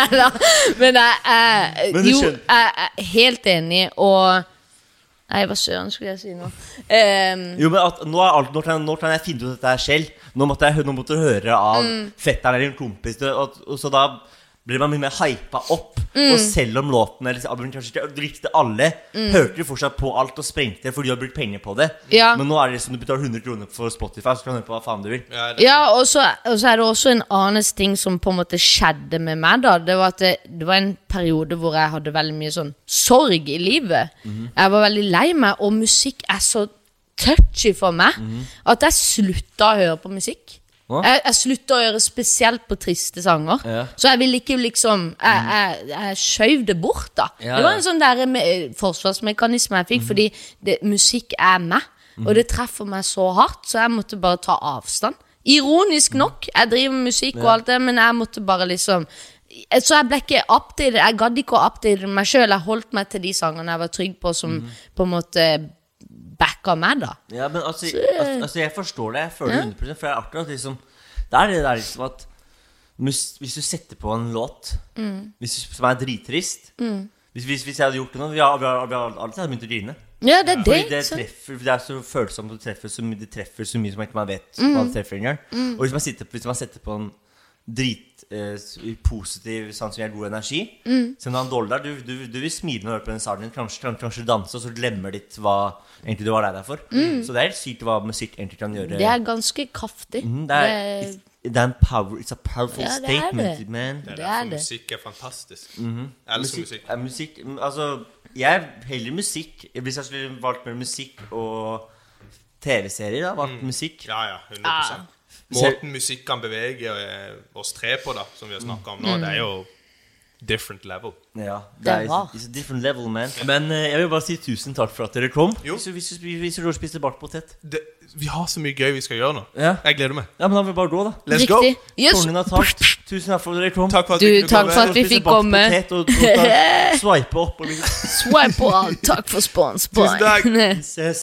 Men jeg er jo, jeg er helt enig, og nei, hva søren skulle jeg si nå? Um, jo, men at, nå, er alt, nå, kan, nå kan jeg finne ut dette her selv. Nå måtte jeg, nå måtte jeg høre av mm. fetteren eller en kompis, og, og så da blir man mye mer hypa opp. Mm. Og selv om låten eller albumet kanskje ikke likte alle, mm. hørte du fortsatt på alt og sprengte fordi du har brukt penger på det. Ja. Men nå er det som du betaler hundre kroner for Spotify, så kan du høre på hva faen du vil. Ja, ja og, så, og så er det også en annen ting som på en måte skjedde med meg da. Det var at det, det var en periode hvor jeg hadde veldig mye sånn sorg i livet. Mm. Jeg var veldig lei meg, og musikk er så touchy for meg mm. at jeg sluttet å høre på musikk. Jeg, jeg sluttet å gjøre spesielt på triste sanger ja. Så jeg ville ikke liksom Jeg, jeg, jeg skjøv det bort da ja, Det var en sånn der me- forsvarsmekanisme jeg fikk mm. Fordi det, musikk er meg mm. Og det treffer meg så hardt Så jeg måtte bare ta avstand Ironisk nok, jeg driver med musikk og alt det Men jeg måtte bare liksom Så jeg ble ikke updated Jeg gadd ikke å update meg selv Jeg holdt meg til de sangene jeg var trygg på Som mm. på en måte backa meg da ja, men altså, så, altså, altså jeg forstår det Jeg føler det ja. hundre prosent For det er akkurat liksom Det er det der liksom at mus, hvis du setter på en låt mm. hvis du, som er drittrist mm. hvis, hvis, hvis jeg hadde gjort det nå Vi har, vi har, vi har alltid begynt å grine Ja, det er det Fordi det, treffer, det er så følsomt Det treffer så mye, det treffer så mye som ikke man vet mm. Hva det treffer en gang mm. Og hvis man, sitter, hvis man setter på en drit eh, positiv sånn som gir god energi mm. Så når han dårlig der du, du, du vil smile når du hører på den sangen kanskje, kanskje, kanskje danse og så glemmer litt hva egentlig du var der for mm. Så det er helt sykt hva musikk egentlig kan gjøre Det er ganske kraftig mm, det, er, det, det er en power It's a powerful ja, det statement det. Man. Det er derfor musikk er fantastisk mm-hmm. Jeg elsker musikk, musikk. musikk Altså, jeg heller musikk Hvis jeg skulle valgt mer musikk og tv-serier da, valgt mm. musikk Ja, ja, hundre prosent ah. Måten musikk kan bevege oss tre på da Som vi har snakket om nå mm. Det er jo different level Ja, det er it's a different level, man Men uh, jeg vil bare si tusen takk for at dere kom Hvis, hvis, hvis dere spiser bakt potet det, Vi har så mye gøy vi skal gjøre nå ja. Jeg gleder meg Ja, men da vil vi bare gå da Let's Riktig. go yes. Tusen takk for at dere kom Takk for at, du, vi, takk for at vi fikk komme og, og, og Swipe opp og Swipe opp Takk for spons Tusen takk Ses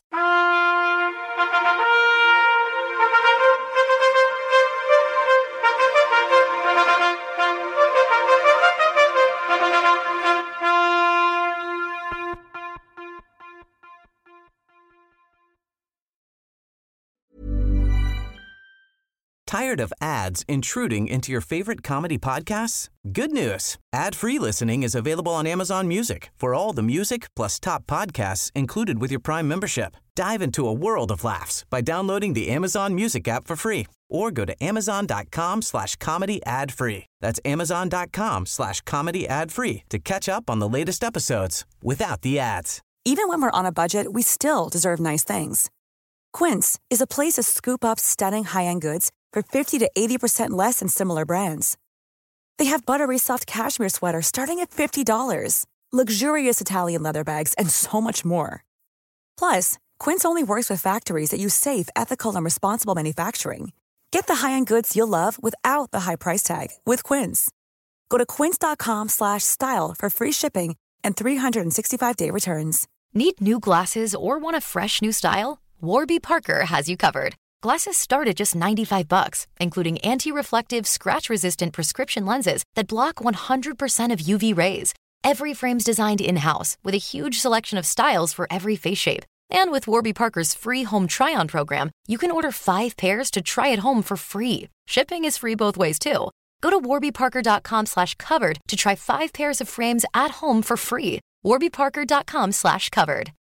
Tired of ads intruding into your favorite comedy podcasts? Good news. Ad-free listening is available on Amazon Music for all the music plus top podcasts included with your Prime membership. Dive into a world of laughs by downloading the Amazon Music app for free or go to amazon.com slash comedy ad free. That's amazon.com slash comedy ad free to catch up on the latest episodes without the ads. Even when we're on a budget, we still deserve nice things. Quince is a place to scoop up stunning high-end goods for fifty to eighty percent less than similar brands. They have buttery soft cashmere sweaters starting at fifty dollars, luxurious Italian leather bags, and so much more. Plus, Quince only works with factories that use safe, ethical, and responsible manufacturing. Get the high-end goods you'll love without the high price tag with Quince. Go to quince.com slash style for free shipping and three sixty-five day returns. Need new glasses or want a fresh new style? Warby Parker has you covered. Glasses start at just ninety-five bucks, including anti-reflective, scratch-resistant prescription lenses that block one hundred percent of U V rays. Every frame's designed in-house with a huge selection of styles for every face shape. And with Warby Parker's free home try-on program, you can order five pairs to try at home for free. Shipping is free both ways, too. Go to warbyparker.com slash covered to try five pairs of frames at home for free. warbyparker.com slash covered.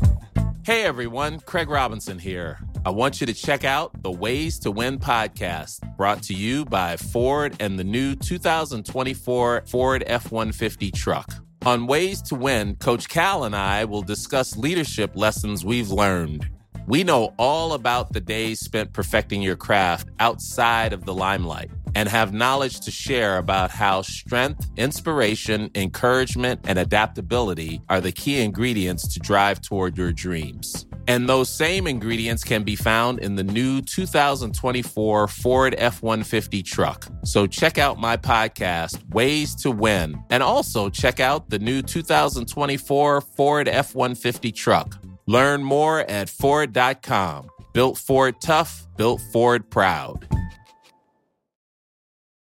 Hey, everyone. Craig Robinson here. I want you to check out the Ways to Win podcast, brought to you by Ford and the new two thousand twenty-four Ford F one fifty truck. On Ways to Win, Coach Cal and I will discuss leadership lessons we've learned. We know all about the days spent perfecting your craft outside of the limelight and have knowledge to share about how strength, inspiration, encouragement, and adaptability are the key ingredients to drive toward your dreams. And those same ingredients can be found in the new two thousand twenty-four Ford F one fifty truck. So check out my podcast, Ways to Win, and also check out the new two thousand twenty-four Ford F one fifty truck. Learn more at Ford dot com. Built Ford tough, built Ford proud.